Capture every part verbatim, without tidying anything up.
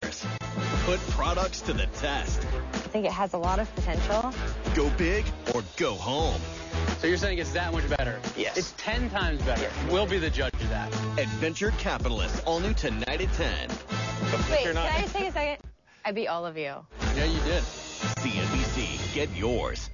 Put products to the test. I think it has a lot of potential. Go big or go home. So you're saying it's that much better? Yes. It's ten times better. Yes. We'll be the judge of that. Adventure Capitalist, all new tonight at ten. Wait, can I just take a second? I beat all of you. Yeah, you did. C N B C, get yours.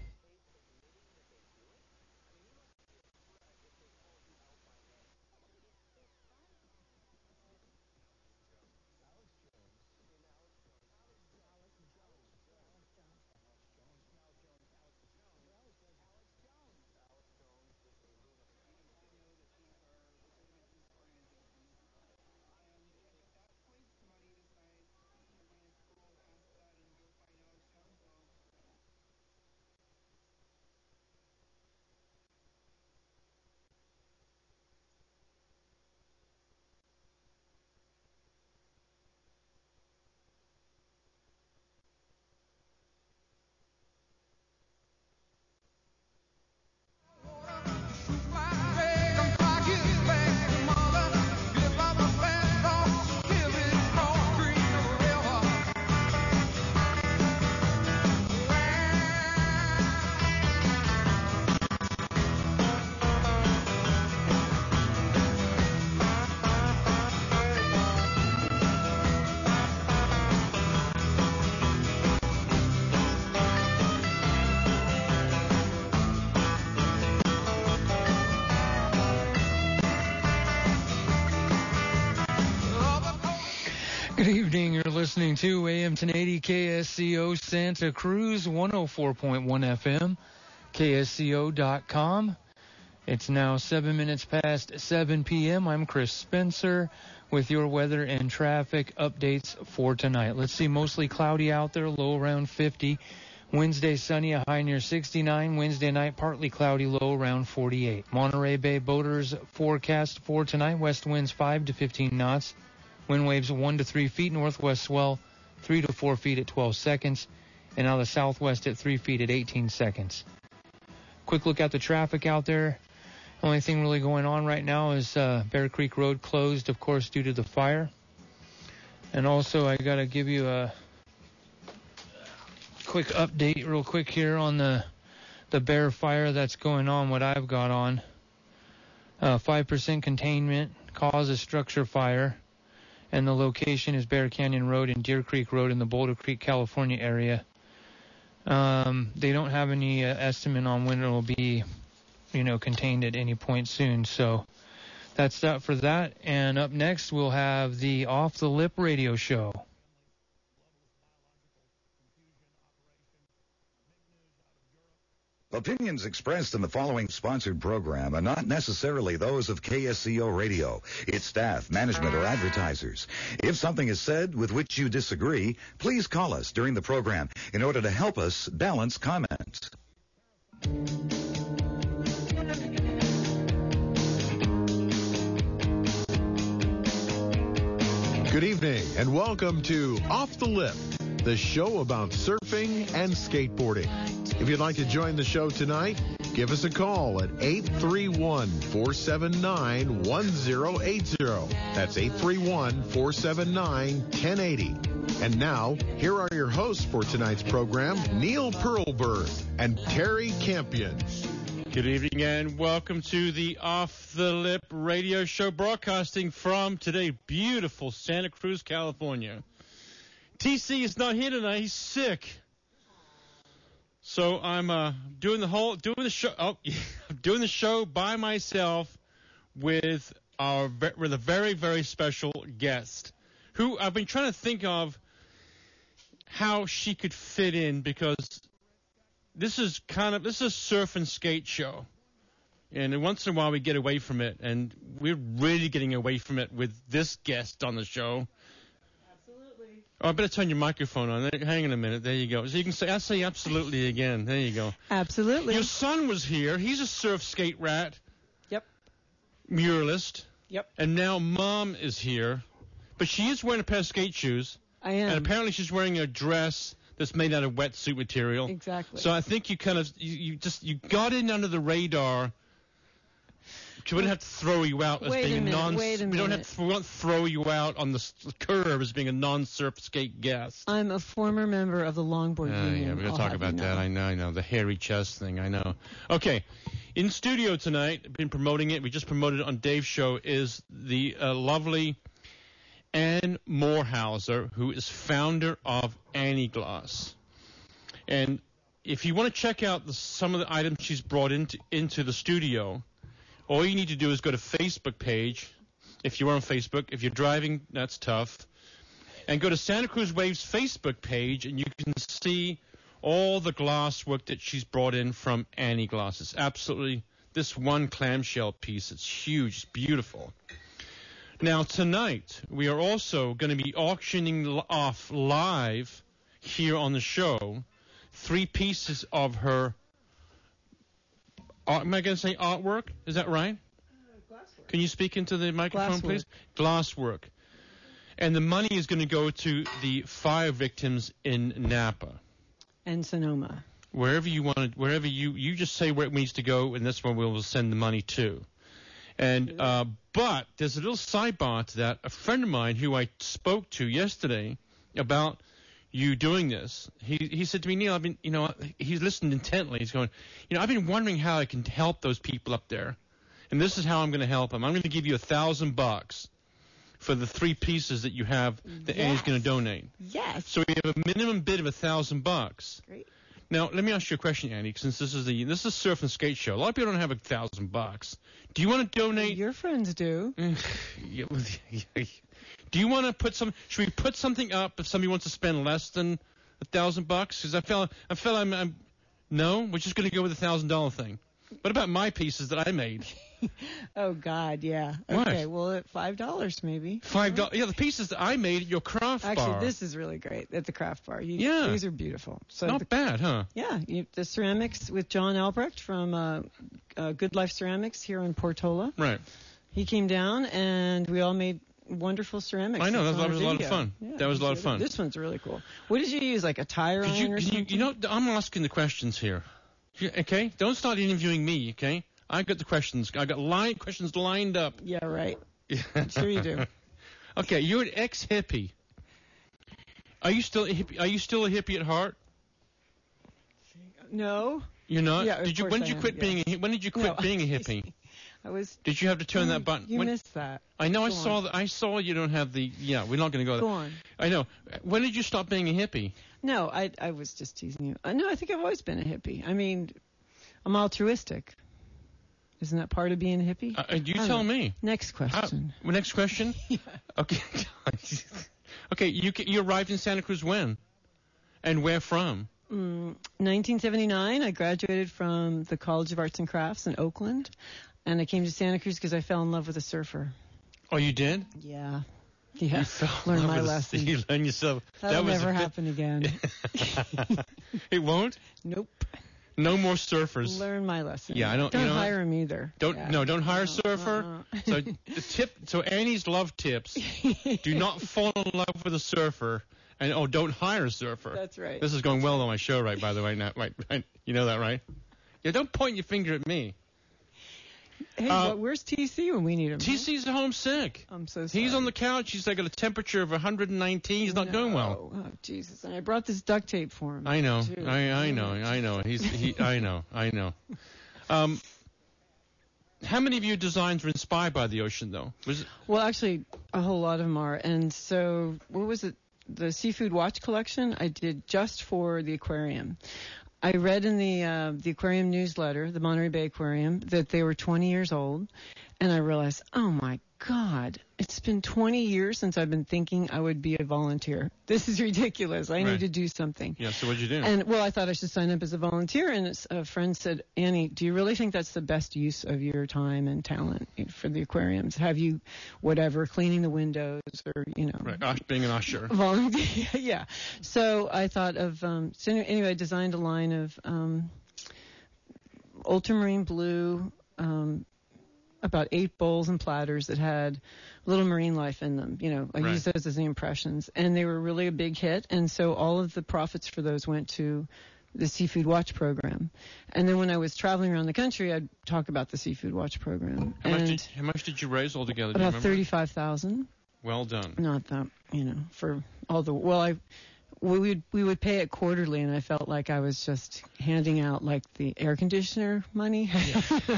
Good evening. You're listening to A M ten eighty K S C O Santa Cruz, one oh four point one F M, K S C O dot com. It's now seven minutes past seven p.m. I'm Chris Spencer with your weather and traffic updates for tonight. Let's see, mostly cloudy out there, low around fifty. Wednesday, sunny, a high near sixty-nine. Wednesday night, partly cloudy, low around forty-eight. Monterey Bay boaters forecast for tonight, west winds five to fifteen knots. Wind waves one to three feet, northwest swell three to four feet at twelve seconds, and out of the southwest at three feet at eighteen seconds. Quick look at the traffic out there. Only thing really going on right now is uh, Bear Creek Road closed, of course, due to the fire. And also, I got to give you a quick update real quick here on the the Bear fire that's going on, what I've got on. Uh, five percent containment, cause a structure fire. And the location is Bear Canyon Road and Deer Creek Road in the Boulder Creek, California area. Um, they don't have any uh, estimate on when it will be, you know, contained at any point soon. So that's that for that. And up next, we'll have the Off the Lip radio show. Opinions expressed in the following sponsored program are not necessarily those of K S C O Radio, its staff, management, or advertisers. If something is said with which you disagree, please call us during the program in order to help us balance comments. Good evening and welcome to Off the Lip, the show about surfing and skateboarding. If you'd like to join the show tonight, give us a call at eight three one, four seven nine, one zero eight zero. That's eight three one, four seven nine, one zero eight zero. And now, here are your hosts for tonight's program, Neil Pearlberg and Terry Campion. Good evening and welcome to the Off the Lip radio show, broadcasting from today beautiful Santa Cruz, California. T C is not here tonight. He's sick. So I'm uh, doing the whole doing the show oh, doing the show by myself with our with a very very special guest who I've been trying to think of how she could fit in, because this is kind of this is a surf and skate show, and once in a while we get away from it, and we're really getting away from it with this guest on the show. Oh, I better turn your microphone on. Hang on a minute. There you go. So you can say, I'll say absolutely again. There you go. Absolutely. Your son was here. He's a surf skate rat. Yep. Muralist. Yep. And now Mom is here. But she is wearing a pair of skate shoes. I am. And apparently she's wearing a dress that's made out of wetsuit material. Exactly. So I think you kind of, you, you just, you got in under the radar we don't have to throw you out as Wait being a minute, non. wait a we don't have minute. to, we don't throw you out on the s- curb as being a non-surf skate guest. I'm a former member of the longboard Uh, union. yeah, we're gonna I'll talk have about you that. know. I know, I know the hairy chest thing. I know. Okay, in studio tonight, been promoting it. We just promoted it on Dave's show. Is the uh, lovely Ann Morehauser, who is founder of Annie Glass. And if you want to check out the, some of the items she's brought into into the studio, all you need to do is go to Facebook page. If you're on Facebook, if you're driving, that's tough. And go to Santa Cruz Waves Facebook page, and you can see all the glass work that she's brought in from Annie Glass. It's absolutely this one clamshell piece. It's huge, it's beautiful. Now, tonight, we are also going to be auctioning l- off live here on the show three pieces of her, art, am I going to say artwork? Is that right? Uh, glasswork. Can you speak into the microphone, Glasswork. please? Glasswork. And the money is going to go to the fire victims in Napa. And Sonoma. Wherever you want to, wherever you, you just say where it needs to go, and that's where we will send the money to. And uh, but there's a little sidebar to that. A friend of mine who I spoke to yesterday about you doing this, he he said to me, Neil, I've been, you know, he's listened intently. He's going, you know, I've been wondering how I can help those people up there, and this is how I'm going to help them. I'm going to give you a thousand bucks for the three pieces that you have that Yes. Annie's going to donate. Yes. So we have a minimum bid of a thousand bucks. Great. Now, let me ask you a question, Annie, since this is the this is a surf and skate show. A lot of people don't have a thousand bucks. Do you want to donate? Your friends do. Yeah, well, do you want to put some? Should we put something up if somebody wants to spend less than a thousand bucks? Because I feel I feel I'm, I'm no. We're just going to go with a thousand dollar thing. What about my pieces that I made? Oh God, yeah. What? Okay, well, at five dollars maybe. Five dollars. Yeah, the pieces that I made at your craft Actually, bar. this is really great at the craft bar. You, Yeah. These are beautiful. So Not the, bad, huh? Yeah, you, the ceramics with John Albrecht from uh, uh, Good Life Ceramics here in Portola. Right. He came down and we all made wonderful ceramics. I know, It's that on was a lot of video. fun. Yeah, That was a lot of fun. This one's really cool. What did you use, like a tire Could iron you, or can you, something? you know, I'm asking the questions here. You- Okay? Don't start interviewing me, okay? I got the questions. I got line, questions lined up. Yeah, right. Sure you do. Okay, you're an ex-hippie. Are you still a hippie? Are you still a hippie at heart? No. You're not. Yeah, of did you? course When I did you am, quit yeah. being? A, hi- when did you quit No, being a hippie? I was. Did you have to turn Oh, that button? You when, missed that. I know. I Go saw. on. The, I saw you don't have the. Yeah, we're not going to go there. Go on. I know. When did you stop being a hippie? No, I I was just teasing you. Uh, no, I think I've always been a hippie. I mean, I'm altruistic. Isn't that part of being a hippie? Uh, you I tell don't know. me. Next How- question. well, next question. Yeah. Okay. Okay. You ca- you arrived in Santa Cruz when? And where from? Mm, nineteen seventy-nine, I graduated from the College of Arts and Crafts in Oakland, and I came to Santa Cruz because I fell in love with a surfer. Oh, you did? Yeah. Yeah. You fell in Learned love my with a- lesson. You learned yourself. That'll that was never a bit- happen again. It won't. Nope. No more surfers. Learn my lesson. Yeah, I don't- Don't you know, hire him either. Don't Yeah. no, don't hire a No, surfer. uh-uh. So the tip. So Annie's love tips: do not fall in love with a surfer, and oh, don't hire a surfer. That's right. This is going well on my show, right? By the way, not right, right. You know that, right? Yeah, don't point your finger at me. Hey, Uh, but where's T C when we need him? T C's homesick. I'm so sorry. He's on the couch. He's like got a temperature of one hundred nineteen. He's not doing well. Oh, Jesus. And I brought this duct tape for him. I know. too. I I know. I know. He's he. I know. I know. Um, how many of your designs were inspired by the ocean, though? Was it? Well, actually, a whole lot of them are. And so, what was it? The Seafood Watch collection I did just for the aquarium. I read in the uh, the aquarium newsletter, the Monterey Bay Aquarium, that they were twenty years old, and I realized, oh my God, it's been twenty years since I've been thinking I would be a volunteer. This is ridiculous. I Right. need to do something. Yeah. So what'd you do? And well, I thought I should sign up as a volunteer, and it's- a friend said, Annie, do you really think that's the best use of your time and talent for the aquariums? Have you, whatever, cleaning the windows or, you know, right. Ush, being an usher. volunteer? Yeah. So I thought of, um, so anyway, I designed a line of um, ultramarine blue, um, about eight bowls and platters that had little marine life in them. You know, I Right. used those as the impressions, and they were really a big hit. And so all of the profits for those went to the Seafood Watch program. And then when I was traveling around the country, I'd talk about the Seafood Watch program. How, and much did, how much did you raise altogether? Do you about remember? thirty-five thousand. Well done. Not that, you know, for all the, well, I, we would, we would pay it quarterly, and I felt like I was just handing out like the air conditioner money. Yeah.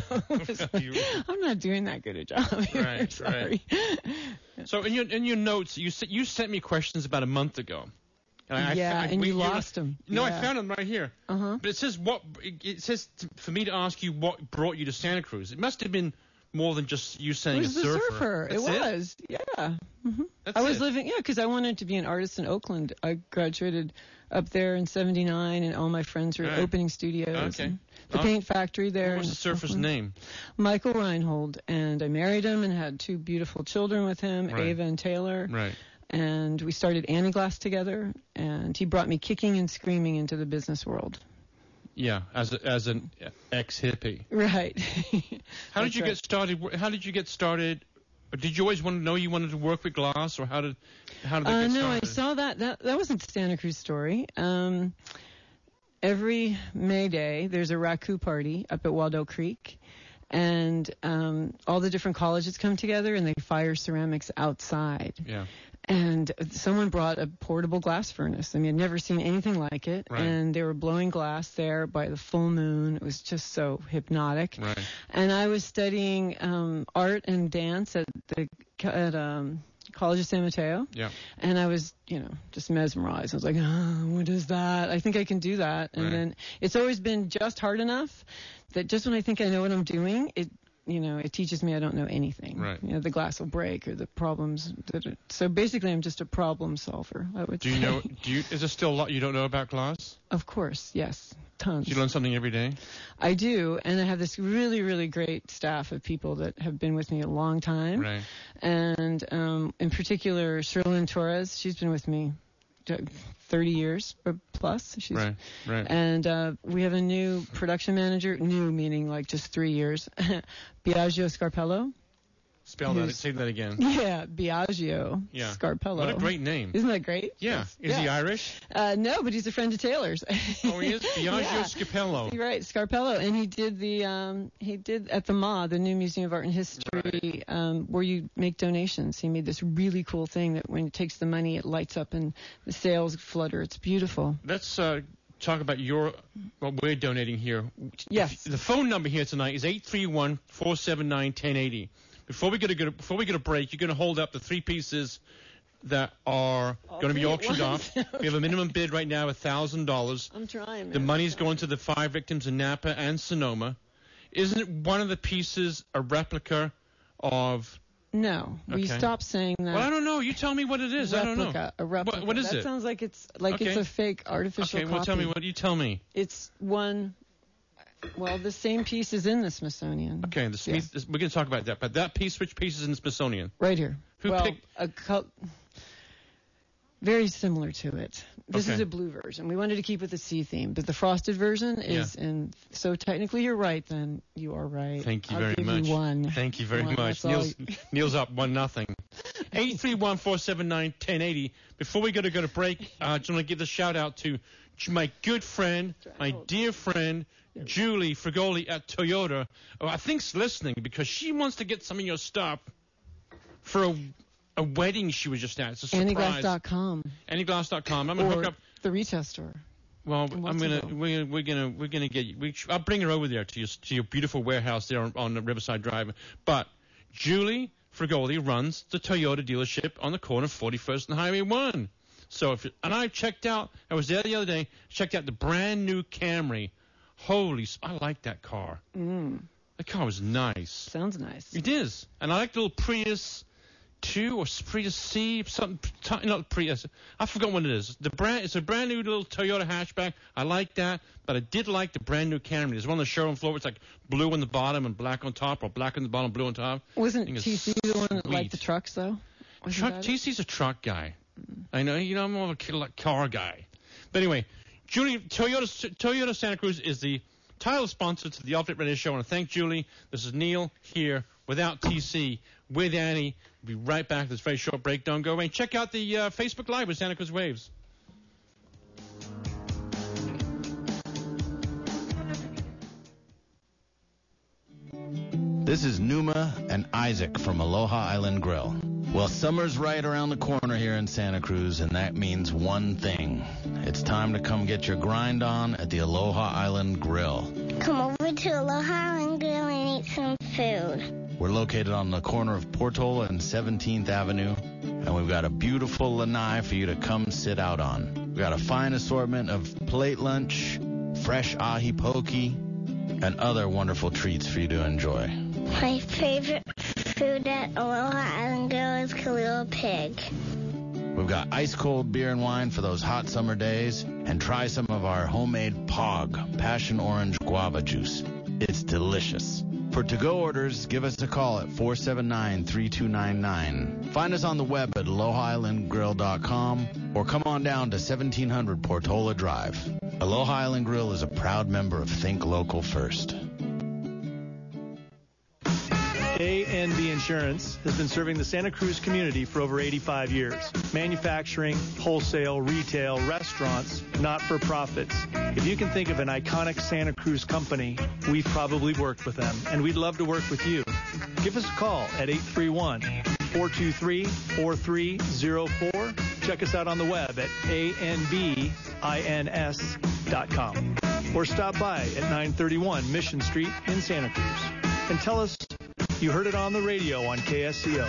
I'm not doing that good a job here. Right, Sorry. Right. So in your in your notes, you s- you sent me questions about a month ago. And I, yeah, I, I, and we, you lost them. No, yeah. I found them right here. Uh-huh. But it says what it, it says t- for me to ask you what brought you to Santa Cruz. It must have been more than just you saying It was a the surfer. surfer. That's it was. Yeah. Mm-hmm. That's I was it. living, yeah, because I wanted to be an artist in Oakland. I graduated up there in seventy-nine, and all my friends were Right. opening studios. Okay. And the Oh. paint factory there. What was in the surfer's Oakland. name? Michael Reinhold. And I married him and had two beautiful children with him, Right. Ava and Taylor. Right. And we started Annie Glass together, and he brought me kicking and screaming into the business world. Yeah, as a, as an ex hippie. Right. How did That's you right. get started? How did you get started? Or did you always want to know you wanted to work with glass, or how did how did that Uh, get no, started? I saw that. That that wasn't Santa Cruz story. Um, every May Day, there's a raku party up at Waldo Creek, and um, all the different colleges come together and they fire ceramics outside. Yeah. And someone brought a portable glass furnace. I mean, I'd never seen anything like it. Right. And they were blowing glass there by the full moon. It was just so hypnotic. Right. And I was studying um, art and dance at the at um, College of San Mateo. Yeah. And I was, you know, just mesmerized. I was like, oh, what is that? I think I can do that. And Right. then it's always been just hard enough that just when I think I know what I'm doing, it, you know, it teaches me I don't know anything. Right. You know, the glass will break or the problems. That it, so basically, I'm just a problem solver, I would Do you say. know? Do you? Is there still a lot you don't know about glass? Of course, yes. Tons. Do you learn something every day? I do, and I have this really, really great staff of people that have been with me a long time. Right. And um, in particular, Sherlyn Torres, she's been with me thirty years or plus. She's, Right. Right. And uh, we have a new production manager, new meaning like just three years, Biagio Scarpello. Spell that. who's- Say that again. Yeah, Biagio Yeah. Scarpello. What a great name. Isn't that great? Yeah. Yes. Is he Yeah. Irish? Uh, no, but he's a friend of Taylor's. Oh, he is. Biagio Yeah. Scapello. You're right, Scarpello, and he did the um, he did at the M A, the new Museum of Art and History, um, where you make donations. He made this really cool thing that when it takes the money, it lights up and the sales flutter. It's beautiful. Let's uh, talk about your what we're donating here. Yes. The phone number here tonight is eight three one, four seven nine, one zero eight zero. Before we get a good, before we get a break, you're going to hold up the three pieces that are All going to be three at auctioned once? off. We have a minimum bid right now of one thousand dollars. I'm trying. The man. money's going to the five victims in Napa and Sonoma. Isn't it one of the pieces a replica of? No, we Okay. stopped saying that. Well, I don't know. You tell me what it is. I don't know. Replica, a replica. What, what is that it? sounds like it's like it's Okay. a fake artificial Okay, copy. well, tell me what you tell me. It's one. Well, the same piece is in the Smithsonian. Okay, the Yeah. Smith, this- we're going to talk about that. But that piece, which piece is in the Smithsonian? Right here. Who well, picked- a co- very similar to it. This Okay. is a blue version. We wanted to keep with the sea theme, but the frosted version is in. So technically, you're right. Then you are right. Thank you I'll very give much. You one. Thank you very One, much. that's all Neil's, you- Neil's up one nothing. Eight three one four seven nine ten eighty. Before we go to go to break, uh, I just want to give the shout out to my good friend, my dear friend, Julie Frigoli at Toyota. Oh, I think's listening because she wants to get some of your stuff for a, a wedding she was just at. It's a surprise. Annyglass dot com Annyglass dot com. I'm gonna hook or up. the retail store. Well, in I'm gonna Watsonville. we're, we're gonna we're gonna get you. We, I'll bring her over there to your to your beautiful warehouse there on, on the Riverside Drive. But Julie Frigoli runs the Toyota dealership on the corner of forty-first and Highway one. So if and I checked out, I was there the other day, checked out the brand new Camry. Holy, s- I like that car. Mm, That car was nice. sounds nice. It is, and I like the little Prius two or Prius C, something, t- not Prius. I forgot what it is. The brand, it's a brand new little Toyota hatchback. I like that, but I did like the brand new Camry. There's one on the showroom floor. It's like blue on the bottom and black on top, or black on the bottom, blue on top. Wasn't Thing is T C the one that liked sweet. the trucks though? Wasn't Truck, that it? T C's a truck guy. I know, you know, I'm more of a ki- like, car guy. But anyway, Julie, Toyota, Toyota Santa Cruz is the title sponsor to the Off-Lit Radio Show. I want to thank Julie. This is Neil here without T C, with Annie. We'll be right back. This very short break. Don't go away. Check out the uh, Facebook Live with Santa Cruz Waves. This is Numa and Isaac from Aloha Island Grill. Well, summer's right around the corner here in Santa Cruz, and that means one thing. It's time to come get your grind on at the Aloha Island Grill. Come over to Aloha Island Grill and eat some food. We're located on the corner of Portola and seventeenth Avenue, and we've got a beautiful lanai for you to come sit out on. We've got a fine assortment of plate lunch, fresh ahi poke, and other wonderful treats for you to enjoy. My favorite food at Aloha Island Grill is Kalua Pig. We've got ice-cold beer and wine for those hot summer days, and try some of our homemade P O G, passion orange guava juice. It's delicious. For to-go orders, give us a call at four seven nine, three two nine nine. Find us on the web at aloha island grill dot com or come on down to seventeen hundred Portola Drive. Aloha Island Grill is a proud member of Think Local First. A and B Insurance has been serving the Santa Cruz community for over eighty-five years. Manufacturing, wholesale, retail, restaurants, not-for-profits. If you can think of an iconic Santa Cruz company, we've probably worked with them, and we'd love to work with you. Give us a call at eight three one, four two three, four three zero four. Check us out on the web at a n b ins dot com. Or stop by at nine thirty-one Mission Street in Santa Cruz. And tell us you heard it on the radio on K S C O.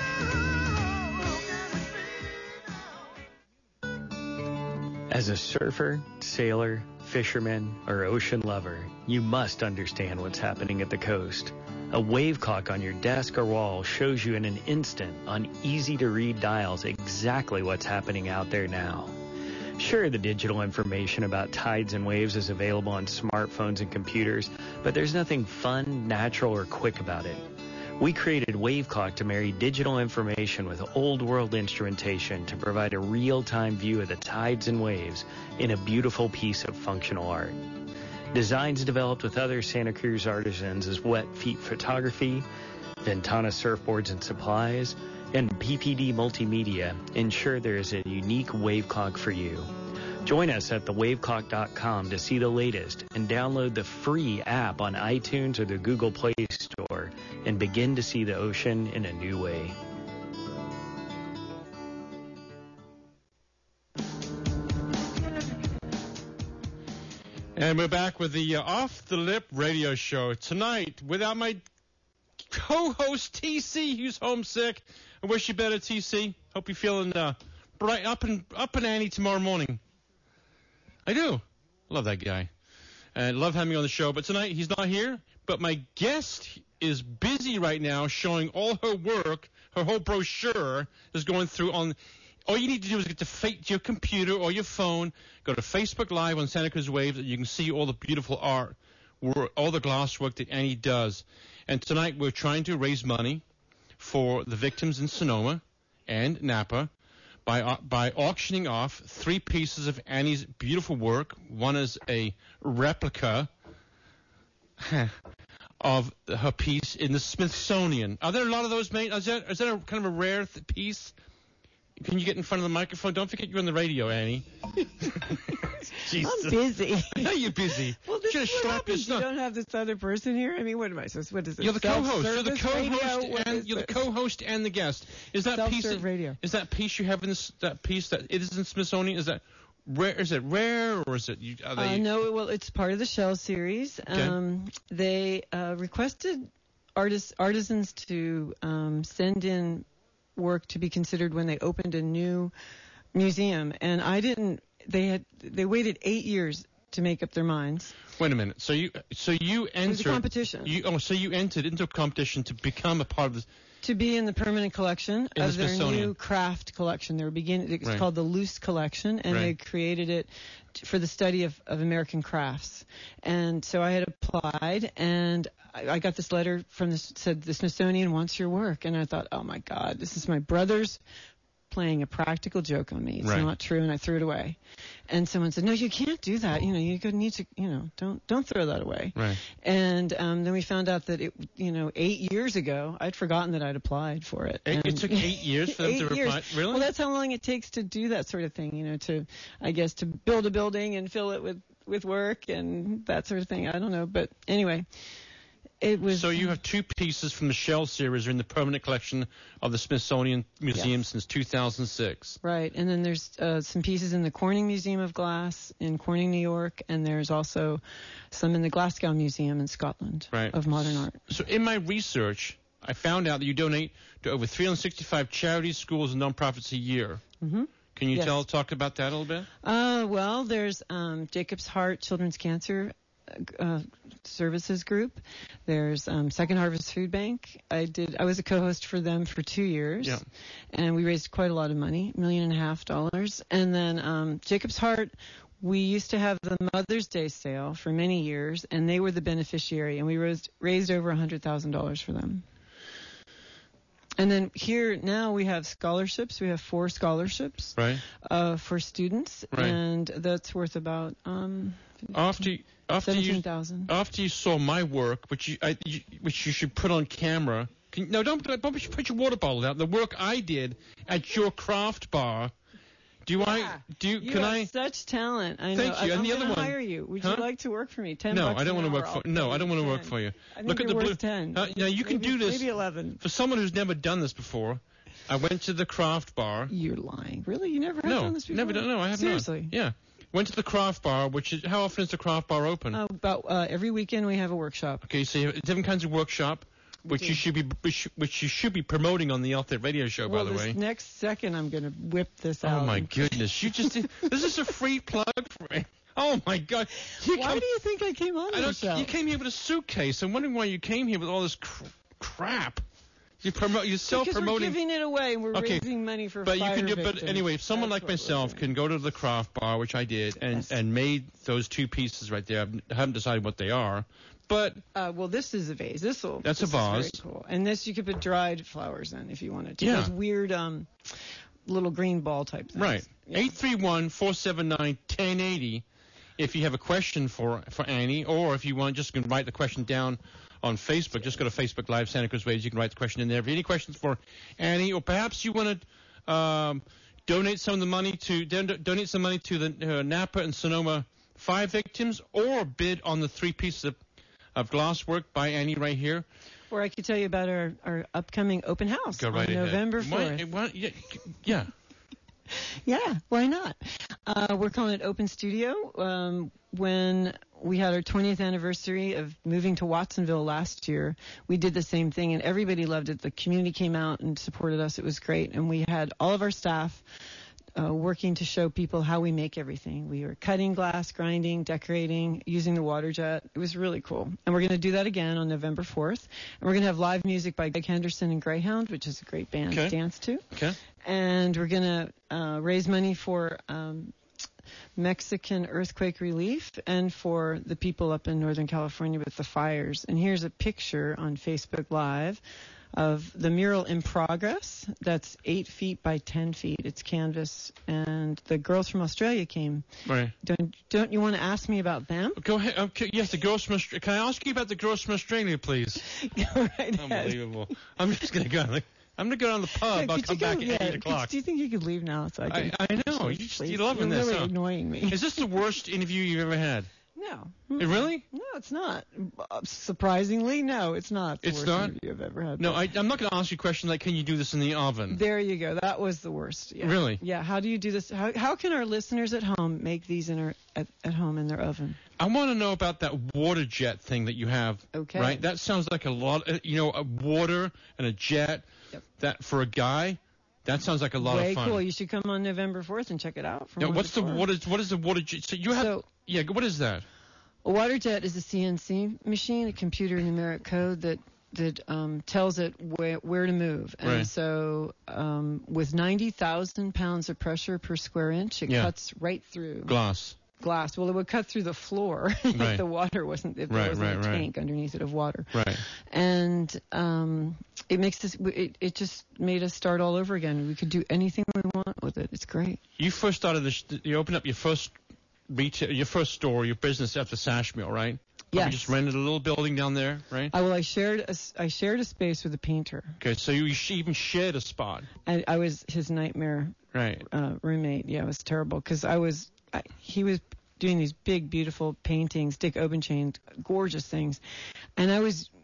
As a surfer, sailor, fisherman, or ocean lover, you must understand what's happening at the coast. A wave clock on your desk or wall shows you in an instant on easy-to-read dials exactly what's happening out there now. Sure, the digital information about tides and waves is available on smartphones and computers, but there's nothing fun, natural, or quick about it. We created Wave Clock to marry digital information with old-world instrumentation to provide a real-time view of the tides and waves in a beautiful piece of functional art. Designs developed with other Santa Cruz artisans as Wet Feet Photography, Ventana Surfboards and Supplies, and P P D Multimedia ensure there is a unique wave clock for you. Join us at the wave clock dot com to see the latest and download the free app on iTunes or the Google Play Store and begin to see the ocean in a new way. And we're back with the uh, Off the Lip radio show tonight without my co-host T C, who's homesick. I wish you better, T C. Hope you're feeling uh, bright up and up and Annie tomorrow morning. I do. Love that guy. And love having him on the show. But tonight he's not here. But my guest is busy right now showing all her work. Her whole brochure is going through on. All you need to do is get to fa- your computer or your phone, go to Facebook Live on Santa Cruz Waves, and you can see all the beautiful art, all the glass work that Annie does. And tonight we're trying to raise money for the victims in Sonoma and Napa by uh, by auctioning off three pieces of Annie's beautiful work. One is a replica of her piece in the Smithsonian. Are there a lot of those made? Is that, is that a kind of a rare th- piece? Can you get in front of the microphone? Don't forget you're on the radio, Annie. I'm busy. I know you're busy. Well, this is what happens. You stuff. don't have this other person here? I mean, what am I supposed to, what is it? You're the co-host. You're the co-host, radio? and you're the co-host and the guest. Is that piece that, radio. Is that piece you have in this, that piece that it is in Smithsonian? Is that rare? Is it rare or is it? You, are they... Uh, no, well, it's part of the Shell series. Okay. Um, they uh, requested artists, artisans to um, send in work to be considered when they opened a new museum, and I didn't. They had they waited eight years to make up their minds. Wait a minute. So you so you entered It was a competition. You, oh, so you entered into a competition to become a part of this. To be in the permanent collection In of the their Smithsonian. new craft collection. They were beginning. It's Right. called the Loose Collection, and they Right. created it t- for the study of, of American crafts. And so I had applied, and I, I got this letter from the said the Smithsonian wants your work, and I thought, oh my God, this is my brother's playing a practical joke on me. It's Right. not true, and I threw it away. And someone said, no, you can't do that. You know, you could need to, you know, don't don't throw that away. Right. And um, then we found out that it, you know, eight years ago, I'd forgotten that I'd applied for it. It, it And- took eight years for them eight to years. reply. Really? Well, that's how long it takes to do that sort of thing. You know, to, I guess, to build a building and fill it with with work and that sort of thing. I don't know, but anyway. It was. So you have two pieces from the Shell series are in the permanent collection of the Smithsonian Museum Yes. since two thousand six. Right, and then there's uh, some pieces in the Corning Museum of Glass in Corning, New York, and there's also some in the Glasgow Museum in Scotland Right. of modern art. So in my research, I found out that you donate to over three hundred sixty-five charities, schools, and nonprofits a year. Mm-hmm. Can you Yes. tell talk about that a little bit? Uh, well, there's um, Jacob's Heart Children's Cancer uh, Services Group. There's um, Second Harvest Food Bank. I did. I was a co-host for them for two years, Yeah. and we raised quite a lot of money, a million and a half dollars. And then um, Jacob's Heart. We used to have the Mother's Day sale for many years, and they were the beneficiary, and we raised raised over one hundred thousand dollars for them. And then here now we have scholarships. We have four scholarships Right. uh, for students, Right. and that's worth about um, After after seventeen you thousand. after you saw my work, which you, I, you which you should put on camera. Can, no, don't don't put your water bottle out. The work I did at your craft bar. Do I? Do you? You Can have I? such talent. I Thank know. you. I'm And the gonna other one- hire you. Would Huh? you like to work for me? Ten No, bucks I don't an want to hour, work for. I'll No, pay I don't want to you work ten. for you. I think Look at you're the blue. worth ten. Uh, now you can Maybe- do this. Maybe eleven. For someone who's never done this before, I went to the craft bar. You're lying. Really? You never have No, done this before? never done. No, I have Seriously? not. Yeah, went to the craft bar. Which is how often is the craft bar open? Uh, about uh, every weekend we have a workshop. Okay, so you have different kinds of workshop, which do. you should be which, which you should be promoting on the Off the Radio Show, well, by the this way. next second I'm going to whip this out. Oh my and- goodness! You just did, this is a free plug for me. Oh my God! You Why come- do you think I came on I the don't. show? You came here with a suitcase. I'm wondering why you came here with all this cr- crap. You promote. You're Because self-promoting. we're giving it away and we're Okay, raising money for But you fire can do. But victims. anyway, if someone That's like what we're myself doing. can go to the craft bar, which I did, and Yes. and made those two pieces right there. I haven't decided what they are, but Uh, well, this is a vase. This will. That's a this is very vase. cool. And this you could put dried flowers in if you wanted to. Yeah. Those weird um, little green ball type things. right. Yeah. Eight three one four seven nine ten eighty. If you have a question for for Annie, or if you want, just can write the question down on Facebook. Just go to Facebook Live Santa Cruz Waves. You can write the question in there. If you have any questions for Annie, or perhaps you want to um, donate some of the money to don- donate some money to the uh, Napa and Sonoma fire victims, or bid on the three pieces of, of glass work by Annie right here. Or I could tell you about our, our upcoming open house Go right on ahead. November Why- fourth. why- yeah, yeah. Yeah, why not? Uh, we're calling it Open Studio. Um, when we had our twentieth anniversary of moving to Watsonville last year, we did the same thing, and everybody loved it. The community came out and supported us. It was great, and we had all of our staff uh, working to show people how we make everything. We were cutting glass, grinding, decorating, using the water jet. It was really cool. And we're going to do that again on November fourth. And we're going to have live music by Greg Henderson and Greyhound, which is a great band Okay. to dance to. Okay. And we're going to uh, raise money for um, Mexican earthquake relief and for the people up in Northern California with the fires. And here's a picture on Facebook Live of the mural in progress. That's eight feet by ten feet. It's canvas. And the girls from Australia came. Right. Don't don't you want to ask me about them? Go ahead. Okay, yes, the girls from Australia. Can I ask you about the girls from Australia, please? Go right ahead. Unbelievable. I'm just going to go. Like, I'm going to go down the pub. Yeah, I'll could come you go- back at yeah, eight could- o'clock. Do you think you could leave now? So I, can, I, I know. You just, Please. you're loving You're this. really huh? annoying me. Is this the worst interview you've ever had? No. Eh, Really? No, it's not. Uh, Surprisingly, no, it's not. The It's worst not? interview I've ever had. No, I, I'm not going to ask you a question like, can you do this in the oven? There you go. That was the worst. Yeah. Really? Yeah. How do you do this? How how can our listeners at home make these in our, at, at home in their oven? I want to know about that water jet thing that you have. Okay. Right? That sounds like a lot. uh, You know, a water and a jet. Yep. That for a guy, that sounds like a lot Way of fun. cool. You should come on November fourth and check it out. From Now, one what's to the four. water? What is the water jet? So you have. So- yeah. What is that? A water jet is a C N C machine, a computer numeric code that that um, tells it where, where to move. And Right. so um, with ninety thousand pounds of pressure per square inch, it Yeah. cuts right through Glass. glass. Well, it would cut through the floor if Right. the water wasn't, if there Right, wasn't right, a right. tank underneath it of water. Right. And um, it makes this, it, it just made us start all over again. We could do anything we want with it. It's great. You first started this. You opened up your first retail, your first store, your business after Sash Mill, right? Probably Yes. just rented a little building down there, right? I, well, I shared a, s- I shared a space with a painter. Okay, so you sh- even shared a spot, I, I was his nightmare right? uh, roommate. Yeah, it was terrible because I was I, he was doing these big, beautiful paintings, Dick Obenchain, gorgeous things, and I was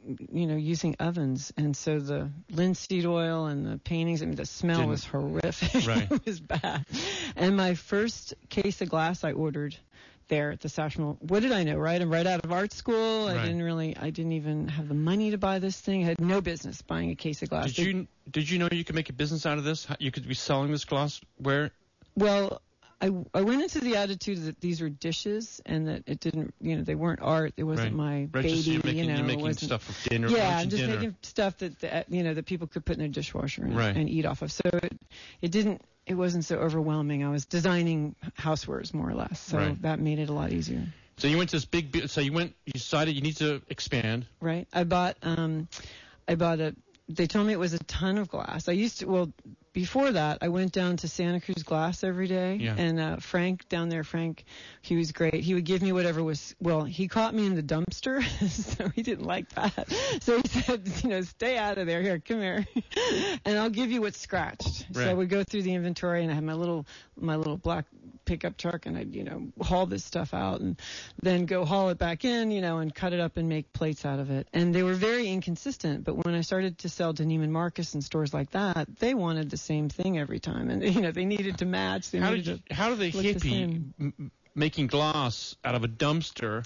you know, using ovens. And so the linseed oil and the paintings, I mean, the smell Didn't- was horrific. Right. It was bad. And my first case of glass I ordered there at the Sashmo. What did I know, right? I'm right out of art school. I Right. didn't really, I didn't even have the money to buy this thing. I had no business buying a case of glass. Did you did you know you could make a business out of this? How- You could be selling this glassware? Well, I, I went into the attitude that these were dishes and that it didn't, you know, they weren't art. It wasn't Right. my Right, baby, just you're making, you know. you're it making wasn't, stuff for dinner. yeah, lunch I'm and just dinner. making stuff that, that, you know, that people could put in their dishwasher and, Right. and eat off of. So it, it didn't, it wasn't so overwhelming. I was designing housewares more or less. So Right. that made it a lot easier. So you went to this big. bu- So you went. You decided you need to expand. Right. I bought, um, I bought a, they told me it was a ton of glass. I used to, well, before that, I went down to Santa Cruz Glass every day. Yeah. And uh, Frank down there, Frank, he was great. He would give me whatever was, well, he caught me in the dumpster, so he didn't like that. So he said, you know, stay out of there. Here, come here. And I'll give you what's scratched. So I Right. would go through the inventory, and I had my little, my little black pickup truck, and I'd, you know, haul this stuff out and then go haul it back in, you know, and cut it up and make plates out of it. And they were very inconsistent. But when I started to sell to Neiman Marcus and stores like that, they wanted the same thing every time. And, you know, they needed to match. They How needed did you, to how do they look the hippie same. m- making glass out of a dumpster,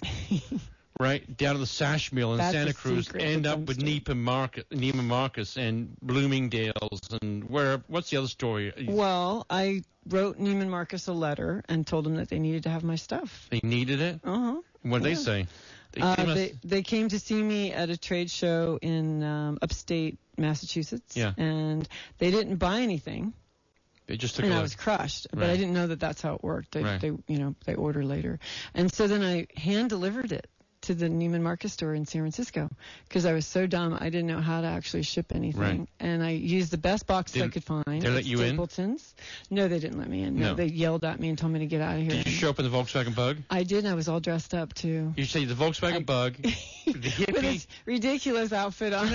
right down to the sash mill in That's Santa the Cruz, secret, end the up with dumpster. Neiman Marcus, Neiman Marcus and Bloomingdale's and where? What's the other story? Well, I wrote Neiman Marcus a letter and told them that they needed to have my stuff. They needed it. Uh-huh. What did Yeah. they say? They Uh, came us- they, they came to see me at a trade show in um, upstate Massachusetts. Yeah. And they didn't buy anything. They just took and a I look. was crushed, but Right. I didn't know that that's how it worked. They, Right. they, you know, they order later, and so then I hand delivered it to the Neiman Marcus store in San Francisco because I was so dumb I didn't know how to actually ship anything, Right. and I used the best boxes I Didn't could find. they let at you in? Stapleton's. No, they didn't let me in. No, No. they yelled at me and told me to get out of here. Did you show up in the Volkswagen Bug? I did. And I was all dressed up too. You say the Volkswagen I- Bug, the With hippie. this ridiculous outfit on,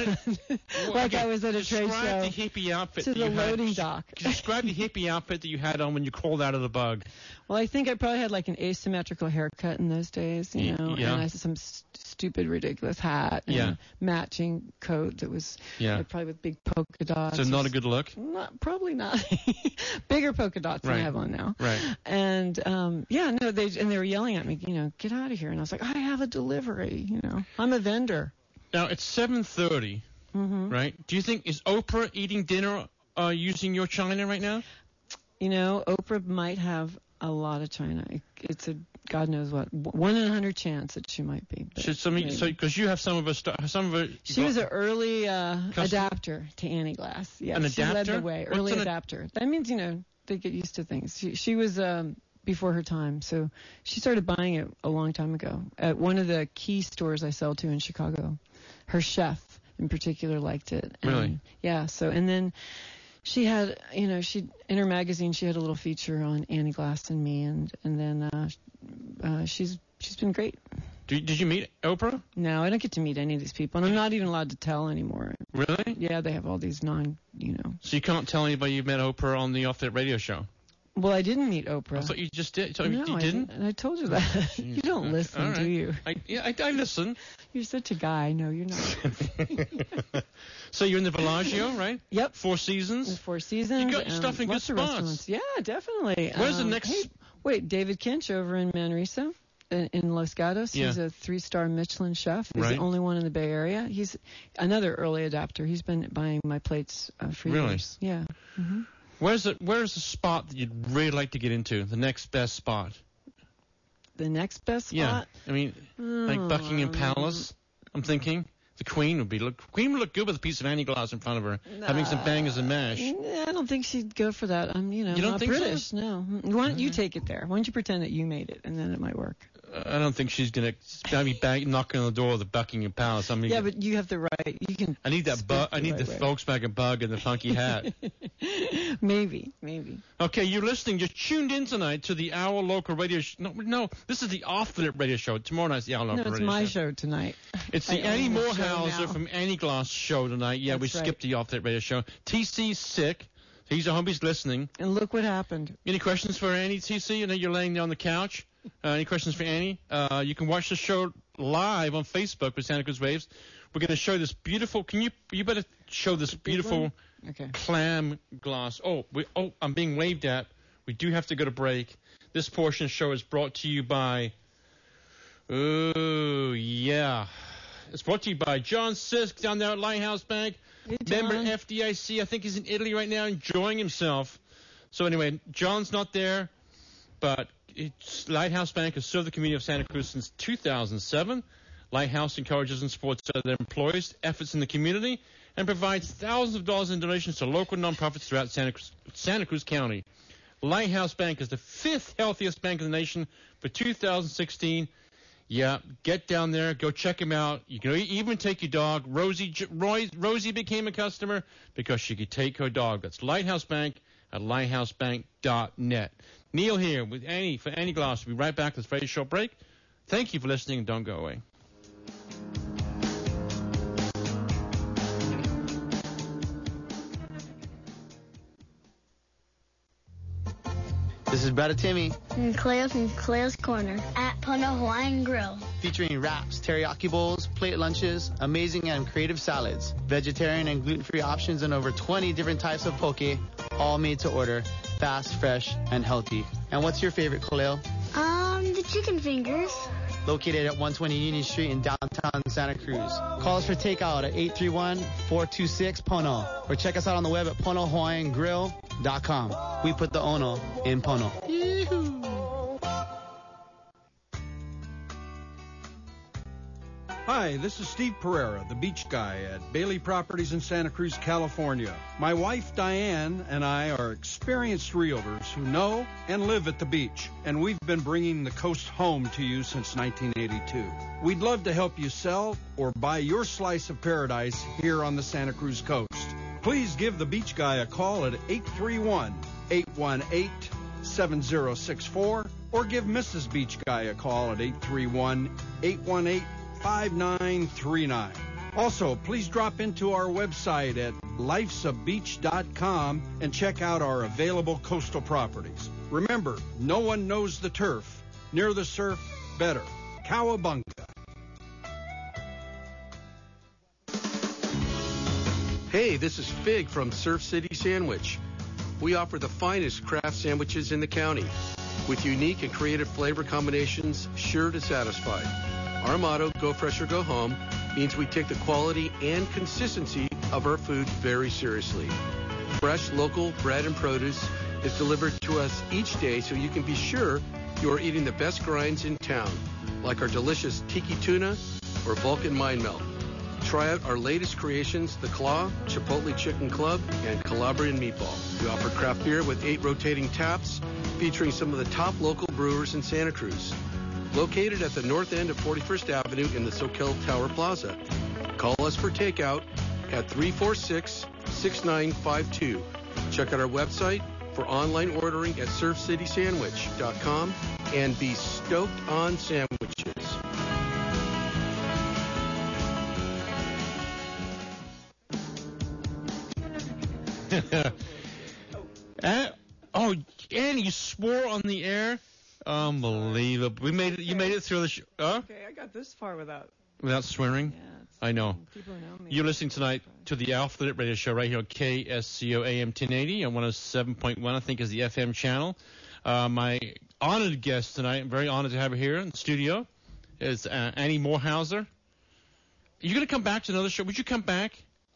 like I was at a trade Describe show. the hippie outfit to that the you had. loading dock. Describe the hippie outfit that you had on when you crawled out of the Bug. Well, I think I probably had like an asymmetrical haircut in those days, you Y- know, yeah. and I had some st- stupid, ridiculous hat and Yeah. a matching coat that was Yeah. like, probably with big polka dots. So not a good look. Not, probably not. Bigger polka dots than Right. I have on now. Right. And um, yeah, no, they and they were yelling at me, you know, get out of here. And I was like, I have a delivery, you know, I'm a vendor. Now it's seven thirty, hmm right? Do you think is Oprah eating dinner uh, using your china right now? You know, Oprah might have a lot of china. It, it's a God knows what one in a hundred chance that she might be. but Should some maybe. so because you have some of us some of her. She was an early uh, Custom- adapter to Annie Glass. Yeah, An she led adapter? the way. What's Early an ad- adapter. That means, you know, they get used to things. She, she was um, before her time, so she started buying it a long time ago at one of the key stores I sell to in Chicago. Her chef in particular liked it. And, Really? Yeah. So and then she had, you know, she in her magazine she had a little feature on Annie Glass and me, and and then uh, uh, she's she's been great. Did, did you meet Oprah? No, I don't get to meet any of these people, and I'm not even allowed to tell anymore. Really? Yeah, they have all these non, you know. So you can't tell anybody you met Oprah on the Off That Radio show. Well, I didn't meet Oprah. I thought you just did. So no, you I didn't? didn't. I told you that. You don't Okay, listen, all right. do you? I, yeah, I, I listen. You're such a guy. No, you're not. So you're in the Bellagio, right? Yep. Four Seasons. The Four Seasons. You got um, stuff in good lots of spots. restaurants. Yeah, definitely. Where's the Um, next- Hey, wait, David Kinch over in Manresa. In in Los Gatos, he's Yeah. a three-star Michelin chef. He's Right. the only one in the Bay Area. He's another early adapter. He's been buying my plates uh, for Really? years. Yeah. hmm Where's the Where's the spot that you'd really like to get into? The next best spot. The next best Yeah. spot. I mean, like Buckingham Um, Palace. I'm thinking the Queen would be look. Queen would look good with a piece of Annie Glass in front of her, having some bangers and mash. Yeah, I don't think she'd go for that. I'm, you know, You don't not think so? British. No. Why don't you take it there? Why don't you pretend that you made it, and then it might work? I don't think she's gonna have me bang, knocking on the door of the Buckingham Palace. I mean, Yeah, but you have the right. You can. I need that speak bug. the I need right the way. Volkswagen Bug and the funky hat. Maybe, maybe. Okay, you're listening. You're tuned in tonight to the Our Local Radio Show. No, no, this is the Off the Lip Radio Show. Tomorrow night's the Our Local No, it's Radio my Show. show tonight. It's the I Annie own the show Morehauser now. from Annie Glass show tonight. Yeah, we That's right. skipped the Off That Radio Show. T C's sick. He's at home. He's listening. And look what happened. Any questions for Annie, T C? I know you're laying there on the couch. Uh, any questions for Annie? Uh, you can watch the show live on Facebook with Santa Cruz Waves. we're going to show this beautiful. Can you you better show this beautiful okay. clam glass? Oh, we, oh, I'm being waved at. We do have to go to break. This portion of the show is brought to you by. Oh yeah, it's brought to you by John Sisk down there at Lighthouse Bank. Hey, Member F D I C. I think he's in Italy right now enjoying himself. So anyway, John's not there, but it's Lighthouse Bank has served the community of Santa Cruz since two thousand seven. Lighthouse encourages and supports their employees' efforts in the community and provides thousands of dollars in donations to local nonprofits throughout Santa Cruz, Santa Cruz County. Lighthouse Bank is the fifth healthiest bank in the nation for two thousand sixteen. Yeah, get down there, go check him out. You can even take your dog. Rosie Roy, Rosie became a customer because she could take her dog. That's Lighthouse Bank at lighthouse bank dot net. Neil here with Annie for Annie Glass. We'll be right back. This very short break. Thank you for listening and don't go away. This is Brother Timmy. And Cleo from Cleo's Corner at Pono Hawaiian Grill. Featuring wraps, teriyaki bowls, plate lunches, amazing and creative salads, vegetarian and gluten-free options, and over twenty different types of poke, all made to order, fast, fresh, and healthy. And what's your favorite, Cleo? Um, the chicken fingers. Located at one twenty Union Street in downtown Santa Cruz. Call us for takeout at eight three one, four two six, P O N O or check us out on the web at pono hawaiian grill dot com. We put the Ono in Pono. Yee-hoo. Hi, this is Steve Pereira, the beach guy at Bailey Properties in Santa Cruz, California. My wife Diane and I are experienced realtors who know and live at the beach, and we've been bringing the coast home to you since nineteen eighty-two. We'd love to help you sell or buy your slice of paradise here on the Santa Cruz coast. Please give the beach guy a call at eight three one, eight one eight, seven zero six four or give Missus Beach Guy a call at eight three one, eight one eight, five nine three nine. Also, please drop into our website at lifes a beach dot com and check out our available coastal properties. Remember, no one knows the turf. Near the surf, better. Cowabunga. Hey, this is Fig from Surf City Sandwich. We offer the finest craft sandwiches in the county with unique and creative flavor combinations sure to satisfy. Our motto, go fresh or go home, means we take the quality and consistency of our food very seriously. Fresh, local bread and produce is delivered to us each day so you can be sure you are eating the best grinds in town, like our delicious tiki tuna or Vulcan mind melt. Try out our latest creations, the Claw, Chipotle Chicken Club, and Calabrian Meatball. We offer craft beer with eight rotating taps, featuring some of the top local brewers in Santa Cruz. Located at the north end of forty-first Avenue in the Soquel Tower Plaza. Call us for takeout at three four six, six nine five two. Check out our website for online ordering at surf city sandwich dot com and be stoked on sandwiches. uh, oh, Annie, you swore on the air? Unbelievable. We made it. You made it through the show. Huh? Okay, I got this far without. Without swearing? Yeah. I know. People know me. You're listening tonight to the Off the Lip Radio Show right here on K S C O A M ten eighty and one oh seven point one, I think, is the F M channel. Uh, my honored guest tonight, I'm very honored to have her here in the studio, is uh, Annie Morehauser. Are you going to come back to another show? Would you come back?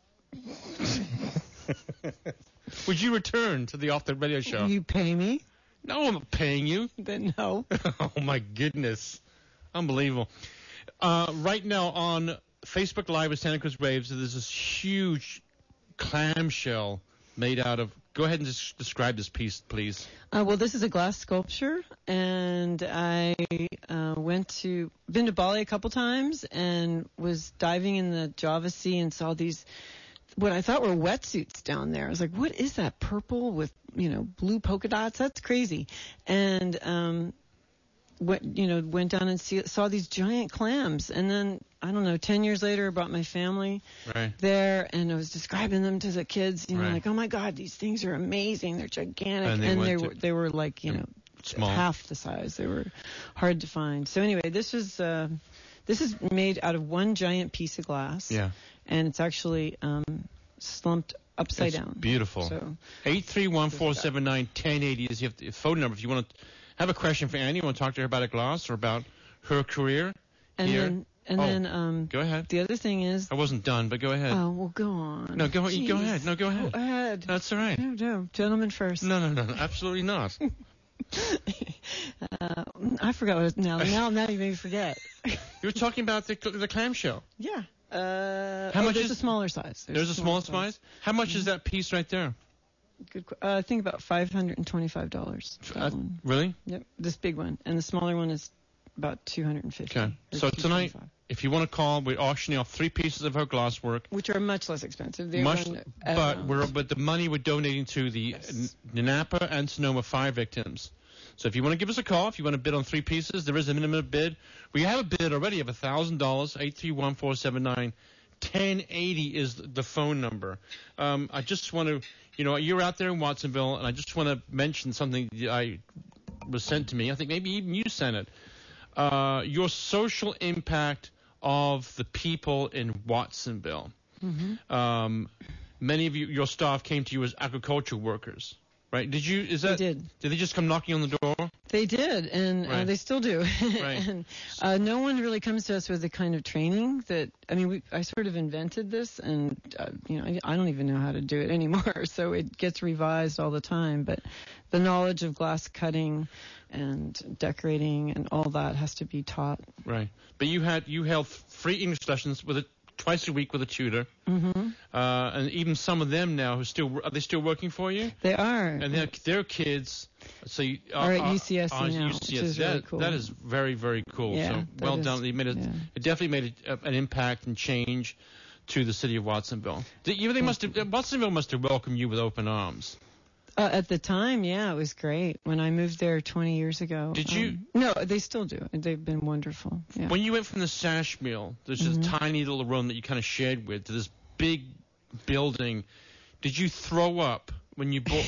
Would you return to the Off the Lip Radio Show? You pay me? No, I'm not paying you. Then no. Oh, my goodness. Unbelievable. Uh, right now on Facebook Live with Santa Cruz Waves, there's this huge clamshell made out of... Go ahead and just describe this piece, please. Uh, well, this is a glass sculpture, and I uh, went to... been to Bali a couple times and was diving in the Java Sea and saw these... what I thought were wetsuits down there. I was like, what is that purple with, you know, blue polka dots? That's crazy. And, um, went, you know, went down and see, saw these giant clams. And then, I don't know, ten years later, I brought my family right. there, and I was describing them to the kids, you know, right. like, oh my God, these things are amazing. They're gigantic. And they, and they to, were, they were like, you know, small. half the size. They were hard to find. So anyway, this was, uh, This is made out of one giant piece of glass. Yeah. And it's actually um, slumped upside It's down. beautiful. So eight three one, four seven nine, one zero eight zero is your the phone number. If you want to have a question for Annie, you want to talk to her about a glass or about her career and here. then and oh, then um, go ahead. The other thing is. I wasn't done, but go ahead. Oh well, go on. No, go Jeez. go ahead. No, go ahead. Go ahead. That's all right. No, no, gentlemen first. No, no, no, no absolutely not. uh, I forgot what it, now. Now, now you made me forget. You were talking about the the clamshell. Yeah. Uh, How oh, much there's is a smaller size. There's, there's a smaller size. size. How much mm-hmm. is that piece right there? Good. Uh, I think about five hundred and twenty-five dollars. Uh, really? Yep. This big one, and the smaller one is about two hundred and fifty. Okay. So tonight, if you want to call, we're auctioning off three pieces of her glasswork, which are much less expensive. They're much, going, but uh, we're but the money we're donating to the yes. N- Napa and Sonoma fire victims. So if you want to give us a call, if you want to bid on three pieces, there is a minimum bid. We have a bid already of one thousand dollars. eight three one, four seven nine, one zero eight zero is the phone number. Um, I just want to, you know, you're out there in Watsonville, and I just want to mention something that I was sent to me. I think maybe even you sent it. Uh, your social impact of the people in Watsonville. Mm-hmm. Um, many of you, your staff came to you as agricultural workers. Right? Did you? Is that? They did. Did they just come knocking on the door? They did, and right. uh, they still do. Right. and uh, no one really comes to us with the kind of training that I mean. We, I sort of invented this, and uh, you know, I, I don't even know how to do it anymore. So it gets revised all the time. But the knowledge of glass cutting and decorating and all that has to be taught. Right. But you had you held free English lessons with a twice a week with a tutor. Mm-hmm. Uh, and even some of them now who still are they still working for you? They are. And their their kids so you, are, are at U C S C are, now, U C S C. which is that, really cool. That is very very cool. Yeah, so well is, done. They made it. Yeah. It definitely made a, an impact and change to the city of Watsonville. They, they must have, Watsonville must have welcomed you with open arms. Uh, at the time, yeah, it was great. When I moved there twenty years ago. Did you? Um, no, they still do. They've been wonderful. Yeah. When you went from the sash mill, there's mm-hmm. this tiny little room that you kind of shared with, to this big building. Did you throw up when you bought?